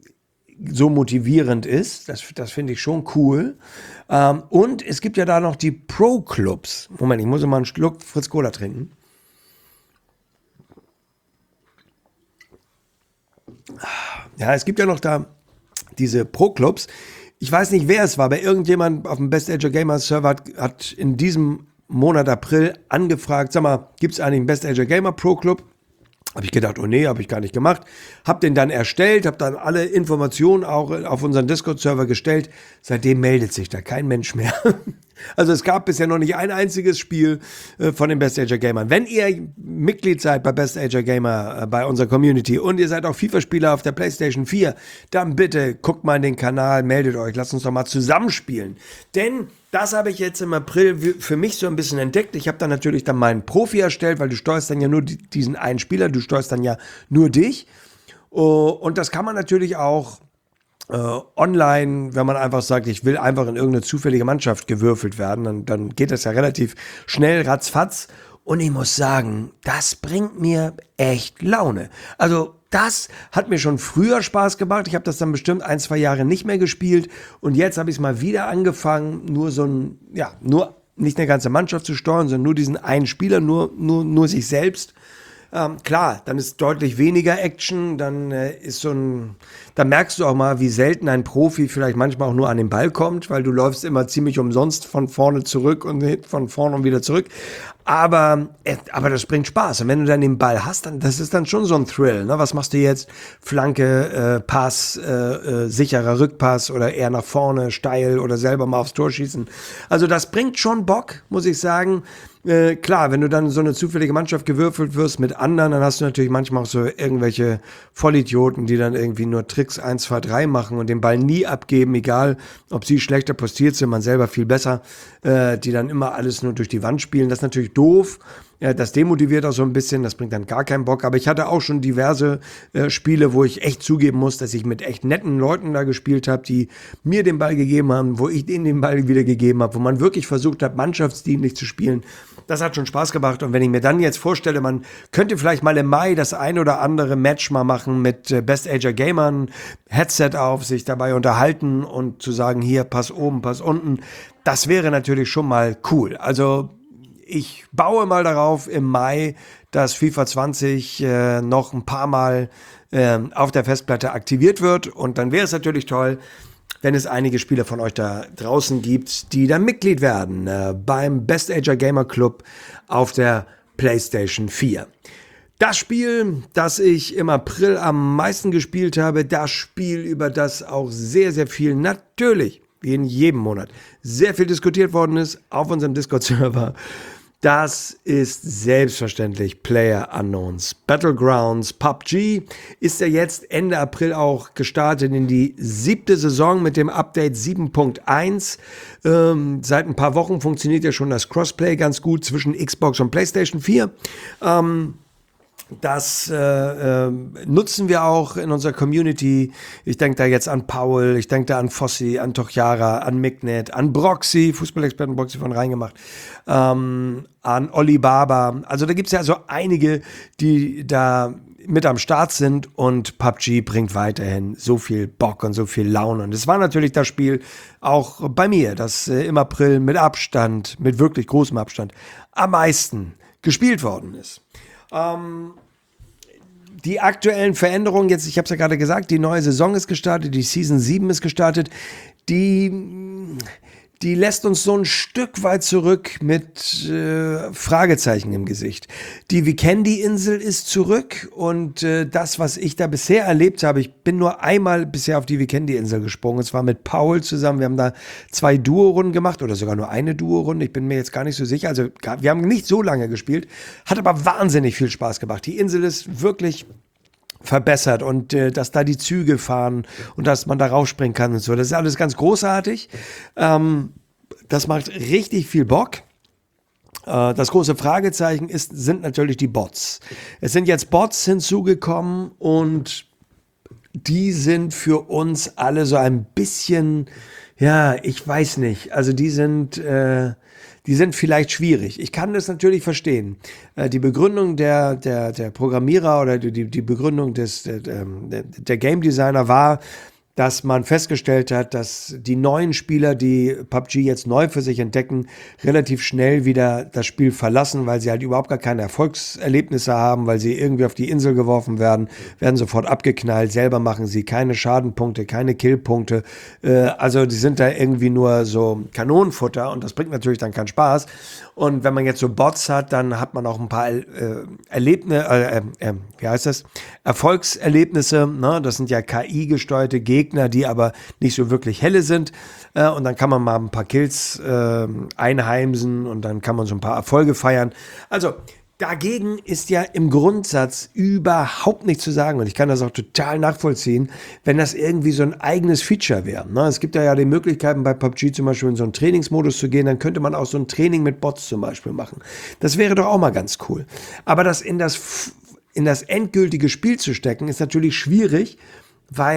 so motivierend ist. Das, das finde ich schon cool. Ähm, und es gibt ja da noch die Pro-Clubs. Moment, ich muss mal einen Schluck Fritz Cola trinken. Ja, es gibt ja noch da diese Pro-Clubs. Ich weiß nicht, wer es war, aber irgendjemand auf dem Best Age of Gamers Server hat, hat in diesem Monat April angefragt, sag mal, gibt es eigentlich einen Best Age of Gamer Pro-Club? Habe ich gedacht, oh nee, habe ich gar nicht gemacht. Hab den dann erstellt, habe dann alle Informationen auch auf unseren Discord-Server gestellt. Seitdem meldet sich da kein Mensch mehr. Also es gab bisher noch nicht ein einziges Spiel äh, von den Best Ager Gamern. Wenn ihr Mitglied seid bei Best Ager Gamer, äh, bei unserer Community und ihr seid auch FIFA-Spieler auf der PlayStation vier, dann bitte guckt mal in den Kanal, meldet euch, lasst uns doch mal zusammenspielen. Denn das habe ich jetzt im April für mich so ein bisschen entdeckt. Ich habe dann natürlich dann meinen Profi erstellt, weil du steuerst dann ja nur diesen einen Spieler, du steuerst dann ja nur dich. Und das kann man natürlich auch Äh, online, wenn man einfach sagt, ich will einfach in irgendeine zufällige Mannschaft gewürfelt werden, dann, dann geht das ja relativ schnell, ratzfatz. Und ich muss sagen, das bringt mir echt Laune. Also das hat mir schon früher Spaß gemacht. Ich habe das dann bestimmt ein, zwei Jahre nicht mehr gespielt. Und jetzt habe ich es mal wieder angefangen, nur so ein, ja, nur nicht eine ganze Mannschaft zu steuern, sondern nur diesen einen Spieler, nur, nur, nur sich selbst. Ähm, klar, dann ist deutlich weniger Action, dann äh, ist so ein, dann merkst du auch mal, wie selten ein Profi vielleicht manchmal auch nur an den Ball kommt, weil du läufst immer ziemlich umsonst von vorne zurück und von vorne und wieder zurück. Aber, äh, aber das bringt Spaß. Und wenn du dann den Ball hast, dann das ist dann schon so ein Thrill. Ne? Was machst du jetzt? Flanke, äh, Pass, äh, äh, sicherer Rückpass oder eher nach vorne, steil oder selber mal aufs Tor schießen. Also das bringt schon Bock, muss ich sagen. Äh, klar, wenn du dann so eine zufällige Mannschaft gewürfelt wirst mit anderen, dann hast du natürlich manchmal auch so irgendwelche Vollidioten, die dann irgendwie nur Tricks eins, zwei, drei machen und den Ball nie abgeben, egal ob sie schlechter postiert sind, man selber viel besser, äh, die dann immer alles nur durch die Wand spielen. Das ist natürlich doof. Ja, das demotiviert auch so ein bisschen, das bringt dann gar keinen Bock. Aber ich hatte auch schon diverse äh, Spiele, wo ich echt zugeben muss, dass ich mit echt netten Leuten da gespielt habe, die mir den Ball gegeben haben, wo ich denen den Ball wieder gegeben habe, wo man wirklich versucht hat, mannschaftsdienlich zu spielen. Das hat schon Spaß gemacht. Und wenn ich mir dann jetzt vorstelle, man könnte vielleicht mal im Mai das ein oder andere Match mal machen mit äh, Best Ager Gamern, Headset auf, sich dabei unterhalten und zu sagen, hier, pass oben, pass unten. Das wäre natürlich schon mal cool. Also ich baue mal darauf im Mai, dass FIFA zwanzig äh, noch ein paar Mal äh, auf der Festplatte aktiviert wird. Und dann wäre es natürlich toll, wenn es einige Spieler von euch da draußen gibt, die dann Mitglied werden äh, beim Best Ager Gamer Club auf der PlayStation vier. Das Spiel, das ich im April am meisten gespielt habe, das Spiel, über das auch sehr, sehr viel natürlich, wie in jedem Monat, sehr viel diskutiert worden ist auf unserem Discord-Server. Das ist selbstverständlich PlayerUnknown's Battlegrounds. P U B G ist ja jetzt Ende April auch gestartet in die siebte Saison mit dem Update sieben Punkt eins. Ähm, seit ein paar Wochen funktioniert ja schon das Crossplay ganz gut zwischen Xbox und PlayStation vier. Ähm, Das äh, äh, nutzen wir auch in unserer Community. Ich denke da jetzt an Paul, ich denke da an Fossi, an Tochjara, an Mignet, an Broxy, Fußballexperten Broxy von reingemacht, ähm, an Olli Baba. Also da gibt es ja so einige, die da mit am Start sind und P U B G bringt weiterhin so viel Bock und so viel Laune. Und es war natürlich das Spiel auch bei mir, das äh, im April mit Abstand, mit wirklich großem Abstand, am meisten gespielt worden ist. Ähm, die aktuellen Veränderungen, jetzt, ich habe es ja gerade gesagt, die neue Saison ist gestartet, die Season sieben ist gestartet, die, die lässt uns so ein Stück weit zurück mit äh, Fragezeichen im Gesicht. Die Vikendi-Insel ist zurück und äh, das, was ich da bisher erlebt habe, ich bin nur einmal bisher auf die Vikendi-Insel gesprungen, es war mit Paul zusammen, wir haben da zwei Duo-Runden gemacht oder sogar nur eine Duo-Runde, ich bin mir jetzt gar nicht so sicher, also wir haben nicht so lange gespielt, hat aber wahnsinnig viel Spaß gemacht. Die Insel ist wirklich verbessert und äh, dass da die Züge fahren und dass man da raufspringen kann und so. Das ist alles ganz großartig. Ähm, das macht richtig viel Bock. Äh, das große Fragezeichen ist, sind natürlich die Bots. Es sind jetzt Bots hinzugekommen und die sind für uns alle so ein bisschen, ja, ich weiß nicht, also die sind... Äh, Die sind vielleicht schwierig. Ich kann das natürlich verstehen. Äh, die Begründung der, der, der Programmierer oder die, die Begründung des, der, der Game Designer war, dass man festgestellt hat, dass die neuen Spieler, die P U B G jetzt neu für sich entdecken, relativ schnell wieder das Spiel verlassen, weil sie halt überhaupt gar keine Erfolgserlebnisse haben, weil sie irgendwie auf die Insel geworfen werden, werden sofort abgeknallt, selber machen sie keine Schadenpunkte, keine Killpunkte. Äh, also die sind da irgendwie nur so Kanonenfutter und das bringt natürlich dann keinen Spaß. Und wenn man jetzt so Bots hat, dann hat man auch ein paar äh, Erlebnisse, äh, äh, wie heißt das? Erfolgserlebnisse, ne? Das sind ja K I-gesteuerte Gegner, die aber nicht so wirklich helle sind. Äh, und dann kann man mal ein paar Kills äh, einheimsen und dann kann man so ein paar Erfolge feiern. Also dagegen ist ja im Grundsatz überhaupt nichts zu sagen. Und ich kann das auch total nachvollziehen, wenn das irgendwie so ein eigenes Feature wäre. Ne? Es gibt ja, ja die Möglichkeiten bei P U B G zum Beispiel in so einen Trainingsmodus zu gehen. Dann könnte man auch so ein Training mit Bots zum Beispiel machen. Das wäre doch auch mal ganz cool. Aber das in das, in das endgültige Spiel zu stecken, ist natürlich schwierig, weil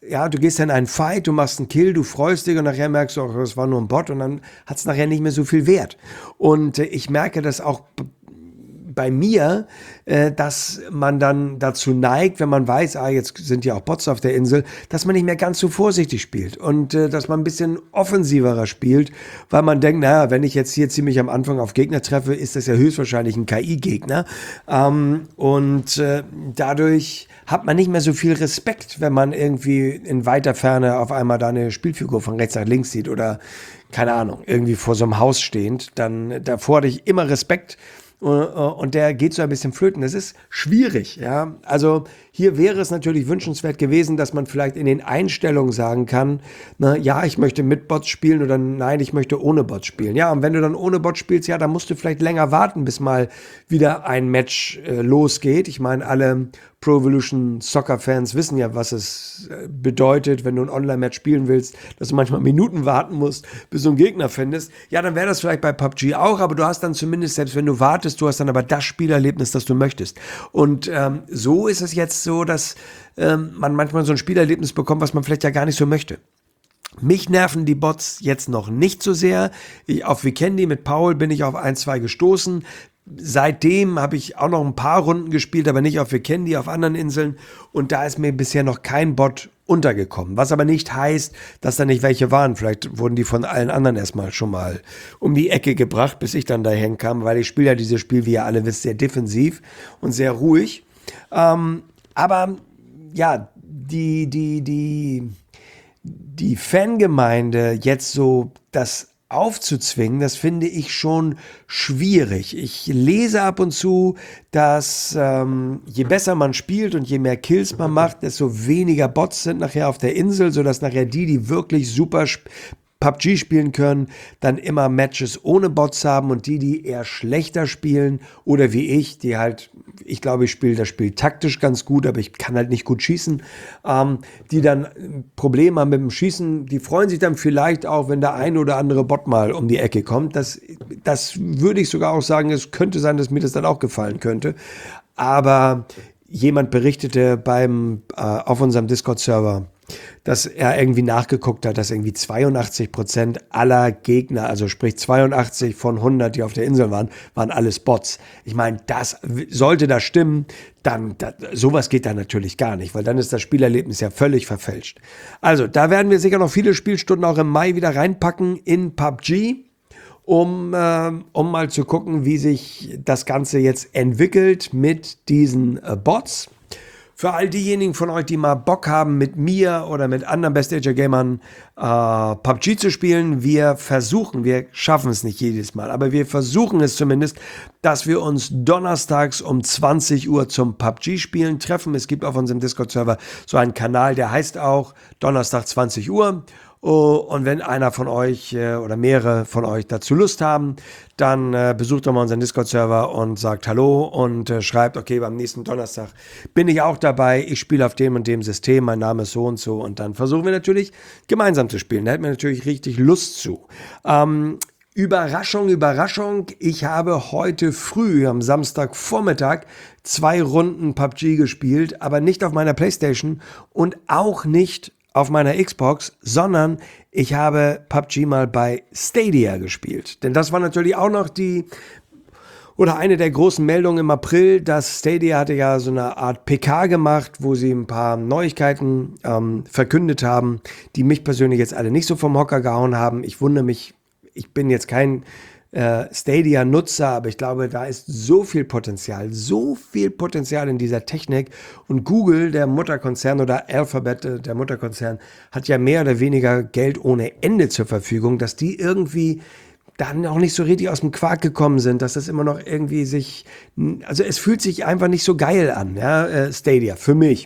ja, du gehst dann in einen Fight, du machst einen Kill, du freust dich und nachher merkst du auch, das war nur ein Bot und dann hat es nachher nicht mehr so viel Wert. Und äh, ich merke das auch b- bei mir, äh, dass man dann dazu neigt, wenn man weiß, ah, jetzt sind ja auch Bots auf der Insel, dass man nicht mehr ganz so vorsichtig spielt und äh, dass man ein bisschen offensiverer spielt, weil man denkt, naja, wenn ich jetzt hier ziemlich am Anfang auf Gegner treffe, ist das ja höchstwahrscheinlich ein K I-Gegner. Ähm, und äh, dadurch hat man nicht mehr so viel Respekt, wenn man irgendwie in weiter Ferne auf einmal da eine Spielfigur von rechts nach links sieht oder, keine Ahnung, irgendwie vor so einem Haus stehend. Dann davor hatte ich immer Respekt, und der geht so ein bisschen flöten. Das ist schwierig, ja. Also hier wäre es natürlich wünschenswert gewesen, dass man vielleicht in den Einstellungen sagen kann, na, ja, ich möchte mit Bots spielen oder nein, ich möchte ohne Bots spielen. Ja, und wenn du dann ohne Bots spielst, ja, dann musst du vielleicht länger warten, bis mal wieder ein Match äh, losgeht. Ich meine, alle Pro Evolution Soccer Fans wissen ja, was es äh, bedeutet, wenn du ein Online-Match spielen willst, dass du manchmal Minuten warten musst, bis du einen Gegner findest. Ja, dann wäre das vielleicht bei P U B G auch, aber du hast dann zumindest, selbst wenn du wartest, du hast dann aber das Spielerlebnis, das du möchtest. Und ähm, so ist es jetzt so, dass ähm, man manchmal so ein Spielerlebnis bekommt, was man vielleicht ja gar nicht so möchte. Mich nerven die Bots jetzt noch nicht so sehr. Ich, auf Weekendy mit Paul bin ich auf ein, zwei gestoßen. Seitdem habe ich auch noch ein paar Runden gespielt, aber nicht auf Weekendy, auf anderen Inseln. Und da ist mir bisher noch kein Bot untergekommen. Was aber nicht heißt, dass da nicht welche waren. Vielleicht wurden die von allen anderen erstmal schon mal um die Ecke gebracht, bis ich dann dahin kam, weil ich spiele ja dieses Spiel, wie ihr alle wisst, sehr defensiv und sehr ruhig. Ähm, aber ja, die, die, die, die Fangemeinde jetzt so das aufzuzwingen, das finde ich schon schwierig. Ich lese ab und zu, dass ähm, je besser man spielt und je mehr Kills man macht, desto weniger Bots sind nachher auf der Insel, sodass nachher die, die wirklich super sp- P U B G spielen können, dann immer Matches ohne Bots haben und die, die eher schlechter spielen oder wie ich, die halt, ich glaube, ich spiele das Spiel taktisch ganz gut, aber ich kann halt nicht gut schießen, ähm, die dann Probleme haben mit dem Schießen, die freuen sich dann vielleicht auch, wenn der ein oder andere Bot mal um die Ecke kommt. Das, das würde ich sogar auch sagen, es könnte sein, dass mir das dann auch gefallen könnte. Aber jemand berichtete beim, äh, auf unserem Discord-Server, dass er irgendwie nachgeguckt hat, dass irgendwie zweiundachtzig Prozent aller Gegner, also sprich zweiundachtzig von hundert, die auf der Insel waren, waren alles Bots. Ich meine, das sollte das stimmen, dann das, sowas geht da natürlich gar nicht, weil dann ist das Spielerlebnis ja völlig verfälscht. Also, da werden wir sicher noch viele Spielstunden auch im Mai wieder reinpacken in P U B G, um, äh, um mal zu gucken, wie sich das Ganze jetzt entwickelt mit diesen äh, Bots. Für all diejenigen von euch, die mal Bock haben, mit mir oder mit anderen Best-Ager-Gamern äh, P U B G zu spielen, wir versuchen, wir schaffen es nicht jedes Mal, aber wir versuchen es zumindest, dass wir uns donnerstags um zwanzig Uhr zum P U B G-Spielen treffen. Es gibt auf unserem Discord-Server so einen Kanal, der heißt auch Donnerstag zwanzig Uhr. Oh, und wenn einer von euch äh, oder mehrere von euch dazu Lust haben, dann äh, besucht doch mal unseren Discord-Server und sagt Hallo und äh, schreibt, okay, beim nächsten Donnerstag bin ich auch dabei, ich spiele auf dem und dem System, mein Name ist so und so und dann versuchen wir natürlich gemeinsam zu spielen. Da hätten wir natürlich richtig Lust zu. Ähm, Überraschung, Überraschung, ich habe heute früh, am Samstagvormittag, zwei Runden P U B G gespielt, aber nicht auf meiner Playstation und auch nicht auf meiner Xbox, sondern ich habe P U B G mal bei Stadia gespielt. Denn das war natürlich auch noch die, oder eine der großen Meldungen im April, dass Stadia hatte ja so eine Art P K gemacht, wo sie ein paar Neuigkeiten ähm, verkündet haben, die mich persönlich jetzt alle nicht so vom Hocker gehauen haben. Ich wundere mich, ich bin jetzt kein äh, Stadia-Nutzer, aber ich glaube, da ist so viel Potenzial, so viel Potenzial in dieser Technik. Und Google, der Mutterkonzern, oder Alphabet, äh, der Mutterkonzern, hat ja mehr oder weniger Geld ohne Ende zur Verfügung, dass die irgendwie dann auch nicht so richtig aus dem Quark gekommen sind, dass das immer noch irgendwie sich, also es fühlt sich einfach nicht so geil an, ja, äh, Stadia, für mich.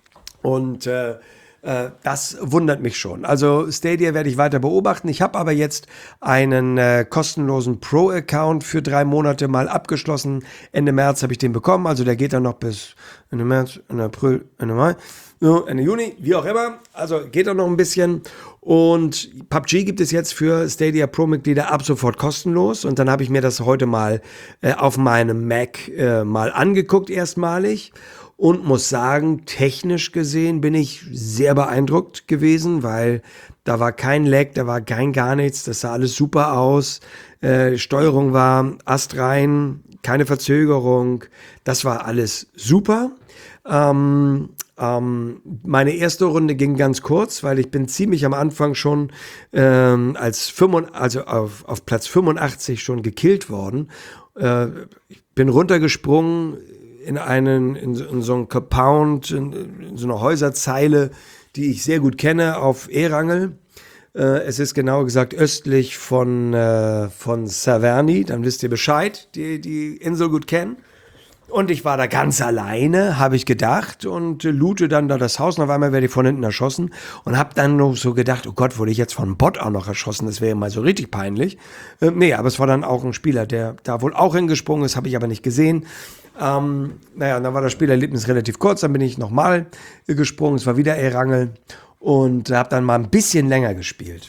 Und äh, das wundert mich schon. Also Stadia werde ich weiter beobachten. Ich habe aber jetzt einen äh, kostenlosen Pro-Account für drei Monate mal abgeschlossen. Ende März habe ich den bekommen. Also der geht dann noch bis Ende März, Ende April, Ende Mai, Ende Juni, wie auch immer. Also geht dann noch ein bisschen. Und P U B G gibt es jetzt für Stadia Pro-Mitglieder ab sofort kostenlos. Und dann habe ich mir das heute mal äh, auf meinem Mac äh, mal angeguckt erstmalig. und muss sagen, technisch gesehen bin ich sehr beeindruckt gewesen, weil da war kein Lag, da war kein gar nichts, das sah alles super aus, äh, Steuerung war astrein, keine Verzögerung, das war alles super. Ähm, ähm, meine erste Runde ging ganz kurz, weil ich bin ziemlich am Anfang schon ähm, als fünfundachtzig, also auf, auf Platz fünfundachtzig schon gekillt worden. Äh, ich bin runtergesprungen in einen, in, in so einen Compound, in, in so eine Häuserzeile, die ich sehr gut kenne, auf Erangel. Äh, es ist genauer gesagt östlich von, äh, von Saverni, dann wisst ihr Bescheid, die die Insel gut kennen. Und ich war da ganz alleine, habe ich gedacht, und äh, loote dann da das Haus. Und auf einmal werde ich von hinten erschossen und habe dann noch so gedacht, oh Gott, wurde ich jetzt von einem Bot auch noch erschossen? Das wäre mal so richtig peinlich. Äh, nee, aber es war dann auch ein Spieler, der da wohl auch hingesprungen ist, habe ich aber nicht gesehen. Ähm, naja, und dann war das Spielerlebnis relativ kurz, dann bin ich nochmal äh, gesprungen, es war wieder Erangel und habe dann mal ein bisschen länger gespielt.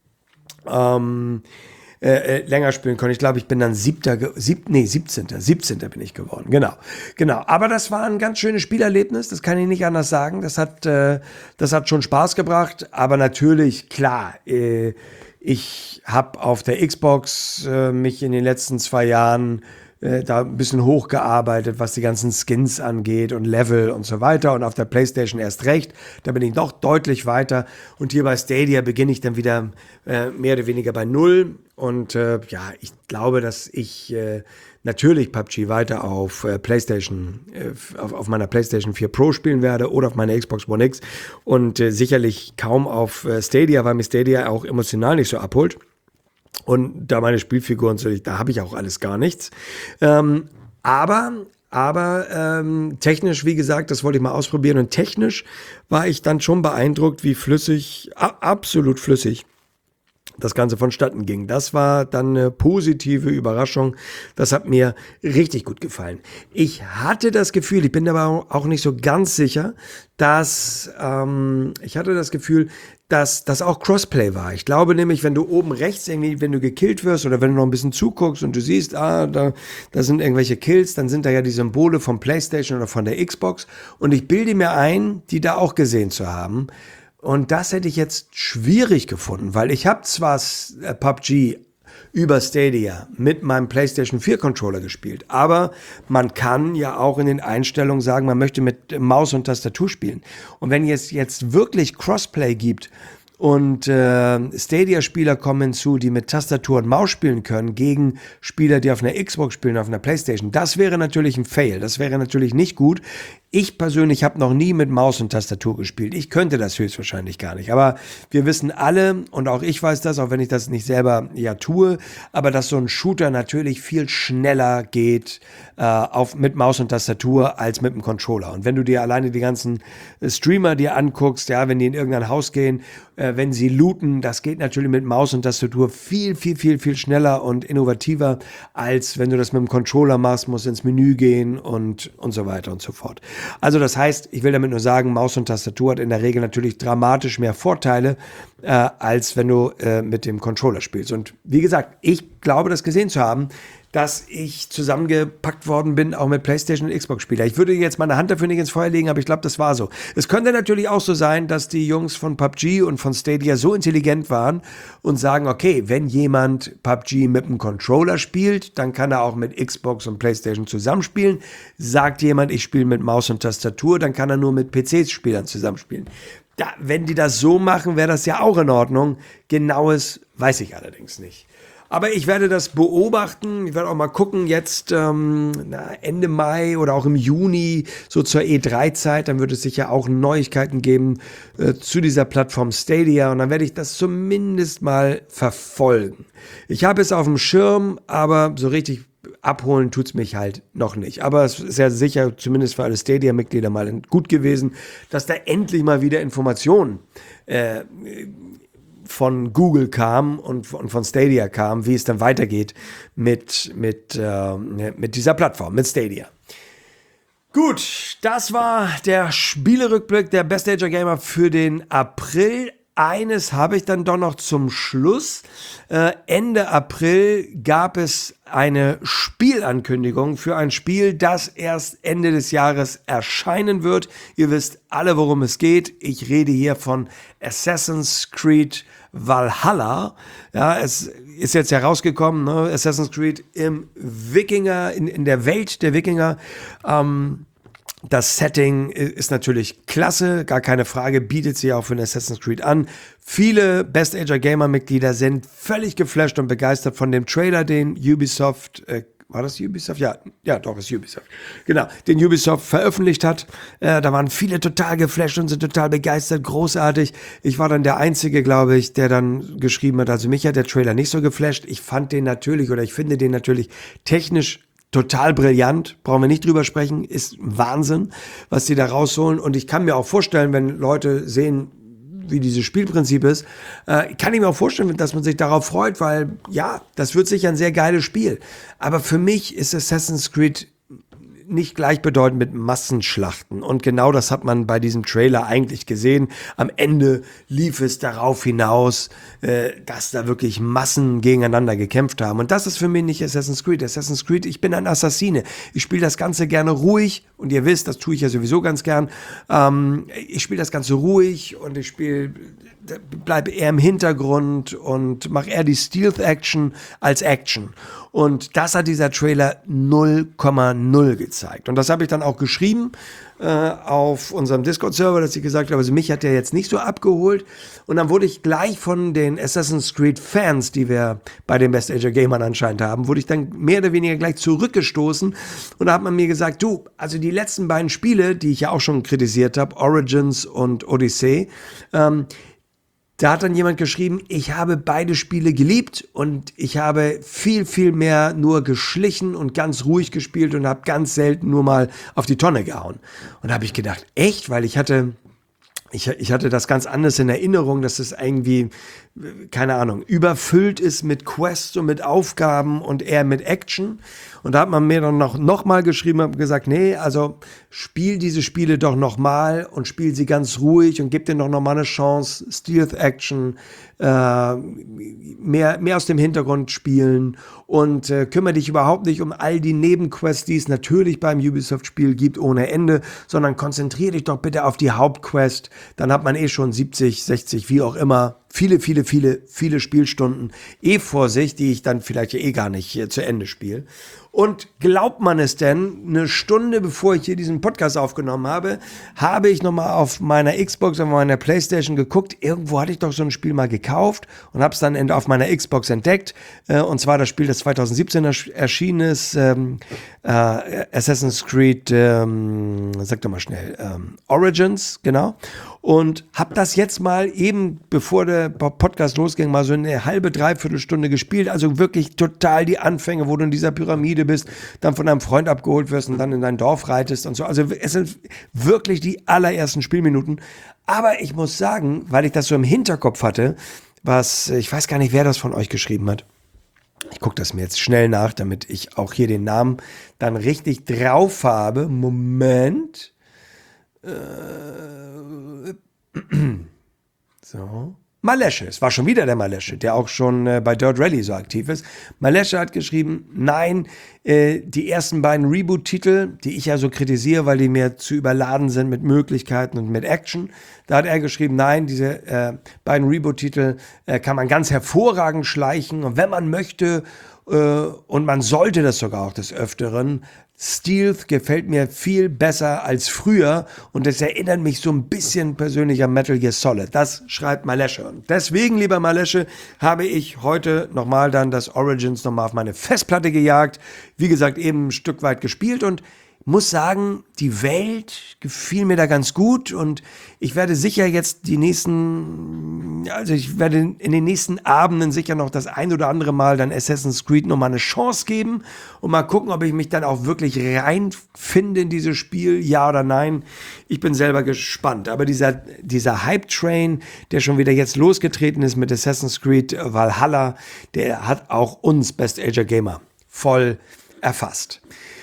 Ähm... Äh, äh, länger spielen können. Ich glaube, ich bin dann siebter, sieb, nee, siebzehnter. siebzehnter bin ich geworden. Genau, genau. Aber das war ein ganz schönes Spielerlebnis. Das kann ich nicht anders sagen. Das hat, äh, das hat schon Spaß gebracht. Aber natürlich, klar, äh, ich habe auf der Xbox äh, mich in den letzten zwei Jahren äh, da ein bisschen hochgearbeitet, was die ganzen Skins angeht und Level und so weiter. Und auf der PlayStation erst recht. Da bin ich noch deutlich weiter. Und hier bei Stadia beginne ich dann wieder äh, mehr oder weniger bei Null. Und äh, ja, ich glaube, dass ich äh, natürlich P U B G weiter auf äh, PlayStation, äh, auf, auf meiner PlayStation vier Pro spielen werde oder auf meiner Xbox One X und äh, sicherlich kaum auf äh, Stadia, weil mir Stadia auch emotional nicht so abholt. Und da meine Spielfiguren, da habe ich auch alles gar nichts. Ähm, aber Aber ähm, technisch, wie gesagt, das wollte ich mal ausprobieren. Und technisch war ich dann schon beeindruckt, wie flüssig, a- absolut flüssig das Ganze vonstatten ging. Das war dann eine positive Überraschung. Das hat mir richtig gut gefallen. Ich hatte das Gefühl, ich bin aber auch nicht so ganz sicher, dass ähm, ich hatte das Gefühl, dass das auch Crossplay war. Ich glaube nämlich, wenn du oben rechts irgendwie, wenn du gekillt wirst oder wenn du noch ein bisschen zuguckst und du siehst, ah, da, da sind irgendwelche Kills, dann sind da ja die Symbole von PlayStation oder von der Xbox. Und ich bilde mir ein, die da auch gesehen zu haben. Und das hätte ich jetzt schwierig gefunden, weil ich habe zwar P U B G über Stadia mit meinem PlayStation vier Controller gespielt, aber man kann ja auch in den Einstellungen sagen, man möchte mit Maus und Tastatur spielen. Und wenn es jetzt wirklich Crossplay gibt und äh, Stadia-Spieler kommen hinzu, die mit Tastatur und Maus spielen können, gegen Spieler, die auf einer Xbox spielen, auf einer PlayStation, das wäre natürlich ein Fail, das wäre natürlich nicht gut. Ich persönlich habe noch nie mit Maus und Tastatur gespielt. Ich könnte das höchstwahrscheinlich gar nicht. Aber wir wissen alle, und auch ich weiß das, auch wenn ich das nicht selber ja tue, aber dass so ein Shooter natürlich viel schneller geht äh, auf, mit Maus und Tastatur als mit dem Controller. Und wenn du dir alleine die ganzen äh, Streamer dir anguckst, ja, wenn die in irgendein Haus gehen, äh, wenn sie looten, das geht natürlich mit Maus und Tastatur viel, viel, viel, viel schneller und innovativer, als wenn du das mit dem Controller machst, musst ins Menü gehen und, und so weiter und so fort. Also das heißt, ich will damit nur sagen, Maus und Tastatur hat in der Regel natürlich dramatisch mehr Vorteile, äh, als wenn du äh, mit dem Controller spielst. Und wie gesagt, ich glaube, das gesehen zu haben, dass ich zusammengepackt worden bin, auch mit PlayStation und Xbox-Spieler. Ich würde jetzt meine Hand dafür nicht ins Feuer legen, aber ich glaube, das war so. Es könnte natürlich auch so sein, dass die Jungs von P U B G und von Stadia so intelligent waren und sagen, okay, wenn jemand P U B G mit einem Controller spielt, dann kann er auch mit Xbox und PlayStation zusammenspielen. Sagt jemand, ich spiele mit Maus und Tastatur, dann kann er nur mit P C-Spielern zusammenspielen. Da, wenn die das so machen, wäre das ja auch in Ordnung. Genaues weiß ich allerdings nicht. Aber ich werde das beobachten. Ich werde auch mal gucken, jetzt ähm, na, Ende Mai oder auch im Juni, so zur E drei Zeit, dann wird es sicher auch Neuigkeiten geben äh, zu dieser Plattform Stadia. Und dann werde ich das zumindest mal verfolgen. Ich habe es auf dem Schirm, aber so richtig abholen tut's mich halt noch nicht. Aber es ist ja sicher, zumindest für alle Stadia-Mitglieder mal gut gewesen, dass da endlich mal wieder Informationen äh, von Google kam und von, von Stadia kam, wie es dann weitergeht mit, mit, äh, mit dieser Plattform, mit Stadia. Gut, das war der Spielerückblick der Best Ager Gamer für den April. eines habe ich dann doch noch zum Schluss. Äh, Ende April gab es eine Spielankündigung für ein Spiel, das erst Ende des Jahres erscheinen wird. Ihr wisst alle, worum es geht. Ich rede hier von Assassin's Creed Valhalla. Ja, es ist jetzt herausgekommen, ne? Assassin's Creed im Wikinger, in, in der Welt der Wikinger. Ähm, Das Setting ist natürlich klasse, gar keine Frage, bietet sich auch für ein Assassin's Creed an. Viele Best Ager Gamer Mitglieder sind völlig geflasht und begeistert von dem Trailer, den Ubisoft, äh, war das Ubisoft? Ja, ja, doch, ist Ubisoft. Genau, den Ubisoft veröffentlicht hat. Äh, da waren viele total geflasht und sind total begeistert, großartig. Ich war dann der Einzige, glaube ich, der dann geschrieben hat, also mich hat der Trailer nicht so geflasht. Ich fand den natürlich, oder ich finde den natürlich technisch total brillant, brauchen wir nicht drüber sprechen, ist Wahnsinn, was die da rausholen. Und ich kann mir auch vorstellen, wenn Leute sehen, wie dieses Spielprinzip ist, äh, kann ich mir auch vorstellen, dass man sich darauf freut, weil ja, das wird sicher ein sehr geiles Spiel. Aber für mich ist Assassin's Creed nicht gleichbedeutend mit Massenschlachten. Und genau das hat man bei diesem Trailer eigentlich gesehen. Am Ende lief es darauf hinaus, äh, dass da wirklich Massen gegeneinander gekämpft haben. Und das ist für mich nicht Assassin's Creed. Assassin's Creed, ich bin ein Assassine. Ich spiele das Ganze gerne ruhig. Und ihr wisst, das tue ich ja sowieso ganz gern. Ähm, ich spiele das Ganze ruhig und ich spiele, bleibe eher im Hintergrund und mache eher die Stealth-Action als Action. Und das hat dieser Trailer null Komma null gezeigt. Und das habe ich dann auch geschrieben äh, auf unserem Discord-Server, dass ich gesagt habe, also mich hat der jetzt nicht so abgeholt. Und dann wurde ich gleich von den Assassin's Creed-Fans, die wir bei den Best Ager Gamern anscheinend haben, wurde ich dann mehr oder weniger gleich zurückgestoßen. Und da hat man mir gesagt, du, also die letzten beiden Spiele, die ich ja auch schon kritisiert habe, Origins und Odyssey, ähm, da hat dann jemand geschrieben, ich habe beide Spiele geliebt und ich habe viel, viel mehr nur geschlichen und ganz ruhig gespielt und habe ganz selten nur mal auf die Tonne gehauen. Und da habe ich gedacht, echt? Weil ich hatte, ich, ich hatte das ganz anders in Erinnerung, dass es irgendwie, keine Ahnung, überfüllt ist mit Quests und mit Aufgaben und eher mit Action. Und da hat man mir dann noch, noch mal geschrieben und gesagt, nee, also spiel diese Spiele doch noch mal und spiel sie ganz ruhig und gib dir doch noch mal eine Chance, Stealth-Action, äh, mehr, mehr aus dem Hintergrund spielen und äh, kümmere dich überhaupt nicht um all die Nebenquests, die es natürlich beim Ubisoft-Spiel gibt ohne Ende, sondern konzentriere dich doch bitte auf die Hauptquest. Dann hat man eh schon siebzig, sechzig, wie auch immer, viele, viele, viele, viele Spielstunden eh vor sich, die ich dann vielleicht eh gar nicht hier zu Ende spiele. Und glaubt man es denn, eine Stunde bevor ich hier diesen Podcast aufgenommen habe, habe ich nochmal auf meiner Xbox und meiner Playstation geguckt. Irgendwo hatte ich doch so ein Spiel mal gekauft und habe es dann auf meiner Xbox entdeckt. Und zwar das Spiel, das zwanzig siebzehn erschienen ist, ähm, äh, Assassin's Creed, ähm, sag doch mal schnell, ähm, Origins, genau. Und habe das jetzt mal eben, bevor der Podcast losging, mal so eine halbe, dreiviertel Stunde gespielt. Also wirklich total die Anfänge, wo du in dieser Pyramide bist, dann von deinem Freund abgeholt wirst und dann in dein Dorf reitest und so. Also es sind wirklich die allerersten Spielminuten. Aber ich muss sagen, weil ich das so im Hinterkopf hatte, was, ich weiß gar nicht, wer das von euch geschrieben hat. Ich gucke das mir jetzt schnell nach, damit ich auch hier den Namen dann richtig drauf habe. Moment. So. Malesche, es war schon wieder der Malesche, der auch schon äh, bei Dirt Rally so aktiv ist. Malesche hat geschrieben, nein, äh, die ersten beiden Reboot-Titel, die ich ja so kritisiere, weil die mir zu überladen sind mit Möglichkeiten und mit Action, da hat er geschrieben, nein, diese äh, beiden Reboot-Titel äh, kann man ganz hervorragend schleichen und wenn man möchte, äh, und man sollte das sogar auch des Öfteren, Stealth gefällt mir viel besser als früher und das erinnert mich so ein bisschen persönlich an Metal Gear Solid. Das schreibt Malesche. Und deswegen, lieber Malesche, habe ich heute nochmal dann das Origins nochmal auf meine Festplatte gejagt. Wie gesagt, eben ein Stück weit gespielt und muss sagen, die Welt gefiel mir da ganz gut und ich werde sicher jetzt die nächsten, also ich werde in den nächsten Abenden sicher noch das ein oder andere Mal dann Assassin's Creed nochmal eine Chance geben und mal gucken, ob ich mich dann auch wirklich reinfinde in dieses Spiel, ja oder nein. Ich bin selber gespannt, aber dieser, dieser Hype-Train, der schon wieder jetzt losgetreten ist mit Assassin's Creed Valhalla, der hat auch uns Best Ager Gamer voll erfasst.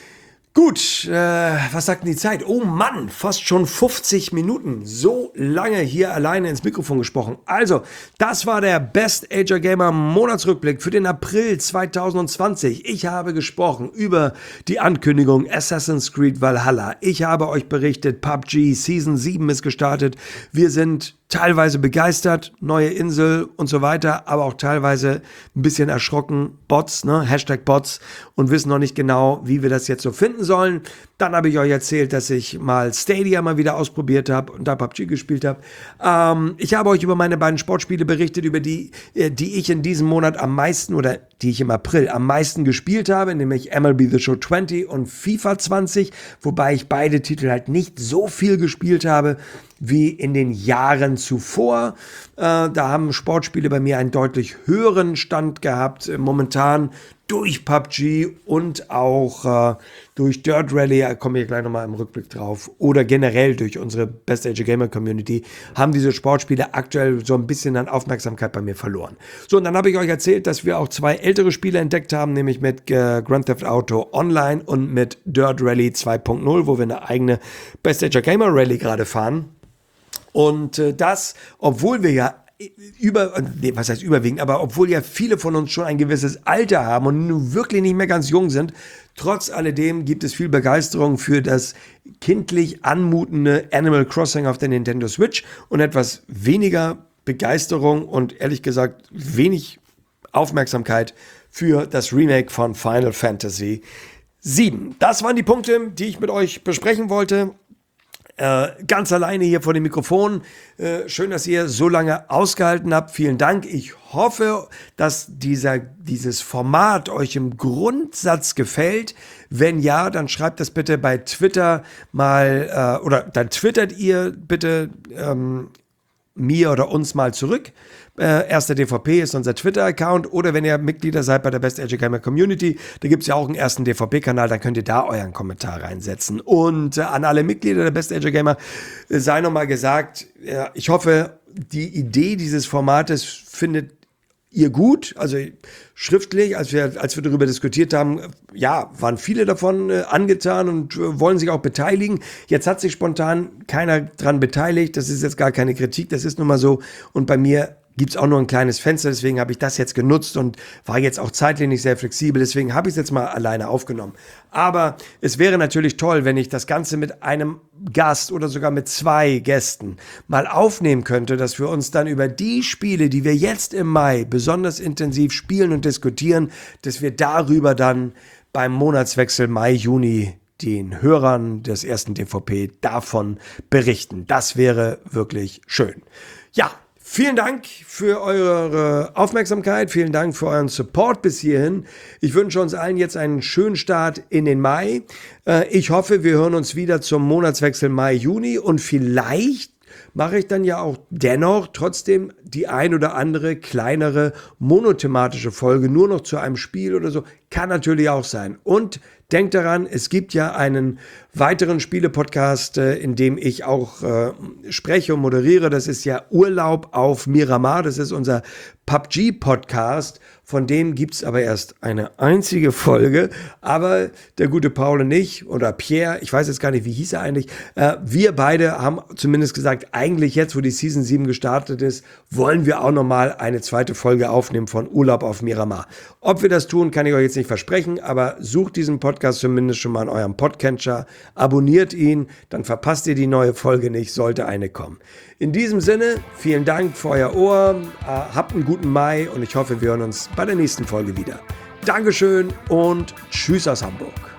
Gut, äh, was sagt denn die Zeit? Oh Mann, fast schon fünfzig Minuten. So lange hier alleine ins Mikrofon gesprochen. Also, das war der Best Ager Gamer Monatsrückblick für den April zwanzig zwanzig. Ich habe gesprochen über die Ankündigung Assassin's Creed Valhalla. Ich habe euch berichtet, P U B G Season sieben ist gestartet. Wir sind teilweise begeistert, neue Insel und so weiter, aber auch teilweise ein bisschen erschrocken, Bots, ne, Hashtag Bots, und wissen noch nicht genau, wie wir das jetzt so finden sollen. Dann habe ich euch erzählt, dass ich mal Stadia mal wieder ausprobiert habe und da P U B G gespielt habe. Ähm, ich habe euch über meine beiden Sportspiele berichtet, über die, äh, die ich in diesem Monat am meisten oder die ich im April am meisten gespielt habe, nämlich M L B The Show zwanzig und FIFA zwanzig, wobei ich beide Titel halt nicht so viel gespielt habe wie in den Jahren zuvor. Äh, da haben Sportspiele bei mir einen deutlich höheren Stand gehabt. Äh, momentan durch P U B G und auch äh, durch Dirt Rally, da komme ich gleich nochmal im Rückblick drauf, oder generell durch unsere Best Ager Gamer Community, haben diese Sportspiele aktuell so ein bisschen an Aufmerksamkeit bei mir verloren. So, und dann habe ich euch erzählt, dass wir auch zwei ältere Spiele entdeckt haben, nämlich mit äh, Grand Theft Auto Online und mit Dirt Rally zwei Punkt null, wo wir eine eigene Best Ager Gamer Rally gerade fahren. Und äh, das, obwohl wir ja über, nee, was heißt überwiegend, aber obwohl ja viele von uns schon ein gewisses Alter haben und nun wirklich nicht mehr ganz jung sind, trotz alledem gibt es viel Begeisterung für das kindlich anmutende Animal Crossing auf der Nintendo Switch und etwas weniger Begeisterung und ehrlich gesagt wenig Aufmerksamkeit für das Remake von Final Fantasy sieben. Das waren die Punkte, die ich mit euch besprechen wollte. Äh, ganz alleine hier vor dem Mikrofon. Äh, schön, dass ihr so lange ausgehalten habt. Vielen Dank. Ich hoffe, dass dieser, dieses Format euch im Grundsatz gefällt. Wenn ja, dann schreibt das bitte bei Twitter mal, äh, oder dann twittert ihr bitte ähm, mir oder uns mal zurück. Äh, erster D V P ist unser Twitter-Account, oder wenn ihr Mitglieder seid bei der Best Ager Gamer Community, da gibt es ja auch einen ersten D V P-Kanal, dann könnt ihr da euren Kommentar reinsetzen. Und äh, an alle Mitglieder der Best Ager Gamer äh, sei nochmal gesagt, äh, ich hoffe, die Idee dieses Formates findet ihr gut, also schriftlich, als wir, als wir darüber diskutiert haben, ja, waren viele davon äh, angetan und äh, wollen sich auch beteiligen. Jetzt hat sich spontan keiner dran beteiligt, das ist jetzt gar keine Kritik, das ist nun mal so, und bei mir gibt es auch nur ein kleines Fenster, deswegen habe ich das jetzt genutzt und war jetzt auch zeitlich nicht sehr flexibel, deswegen habe ich es jetzt mal alleine aufgenommen. Aber es wäre natürlich toll, wenn ich das Ganze mit einem Gast oder sogar mit zwei Gästen mal aufnehmen könnte, dass wir uns dann über die Spiele, die wir jetzt im Mai besonders intensiv spielen und diskutieren, dass wir darüber dann beim Monatswechsel Mai, Juni den Hörern des ersten D V P davon berichten. Das wäre wirklich schön. Ja, vielen Dank für eure Aufmerksamkeit, vielen Dank für euren Support bis hierhin. Ich wünsche uns allen jetzt einen schönen Start in den Mai. Ich hoffe, wir hören uns wieder zum Monatswechsel Mai, Juni, und vielleicht mache ich dann ja auch dennoch trotzdem die ein oder andere kleinere monothematische Folge nur noch zu einem Spiel oder so. Kann natürlich auch sein. Und denkt daran, es gibt ja einen weiteren Spiele-Podcast, äh, in dem ich auch äh, spreche und moderiere. Das ist ja Urlaub auf Miramar. Das ist unser P U B G-Podcast. Von dem gibt es aber erst eine einzige Folge. Aber der gute Paul und ich, oder Pierre, ich weiß jetzt gar nicht, wie hieß er eigentlich, äh, wir beide haben zumindest gesagt, eigentlich jetzt, wo die Season sieben gestartet ist, wollen wir auch nochmal eine zweite Folge aufnehmen von Urlaub auf Miramar. Ob wir das tun, kann ich euch jetzt nicht versprechen, aber sucht diesen Podcast zumindest schon mal in eurem Podcatcher, abonniert ihn, dann verpasst ihr die neue Folge nicht, sollte eine kommen. In diesem Sinne, vielen Dank für euer Ohr, äh, habt einen guten Mai und ich hoffe, wir hören uns bei der nächsten Folge wieder. Dankeschön und tschüss aus Hamburg.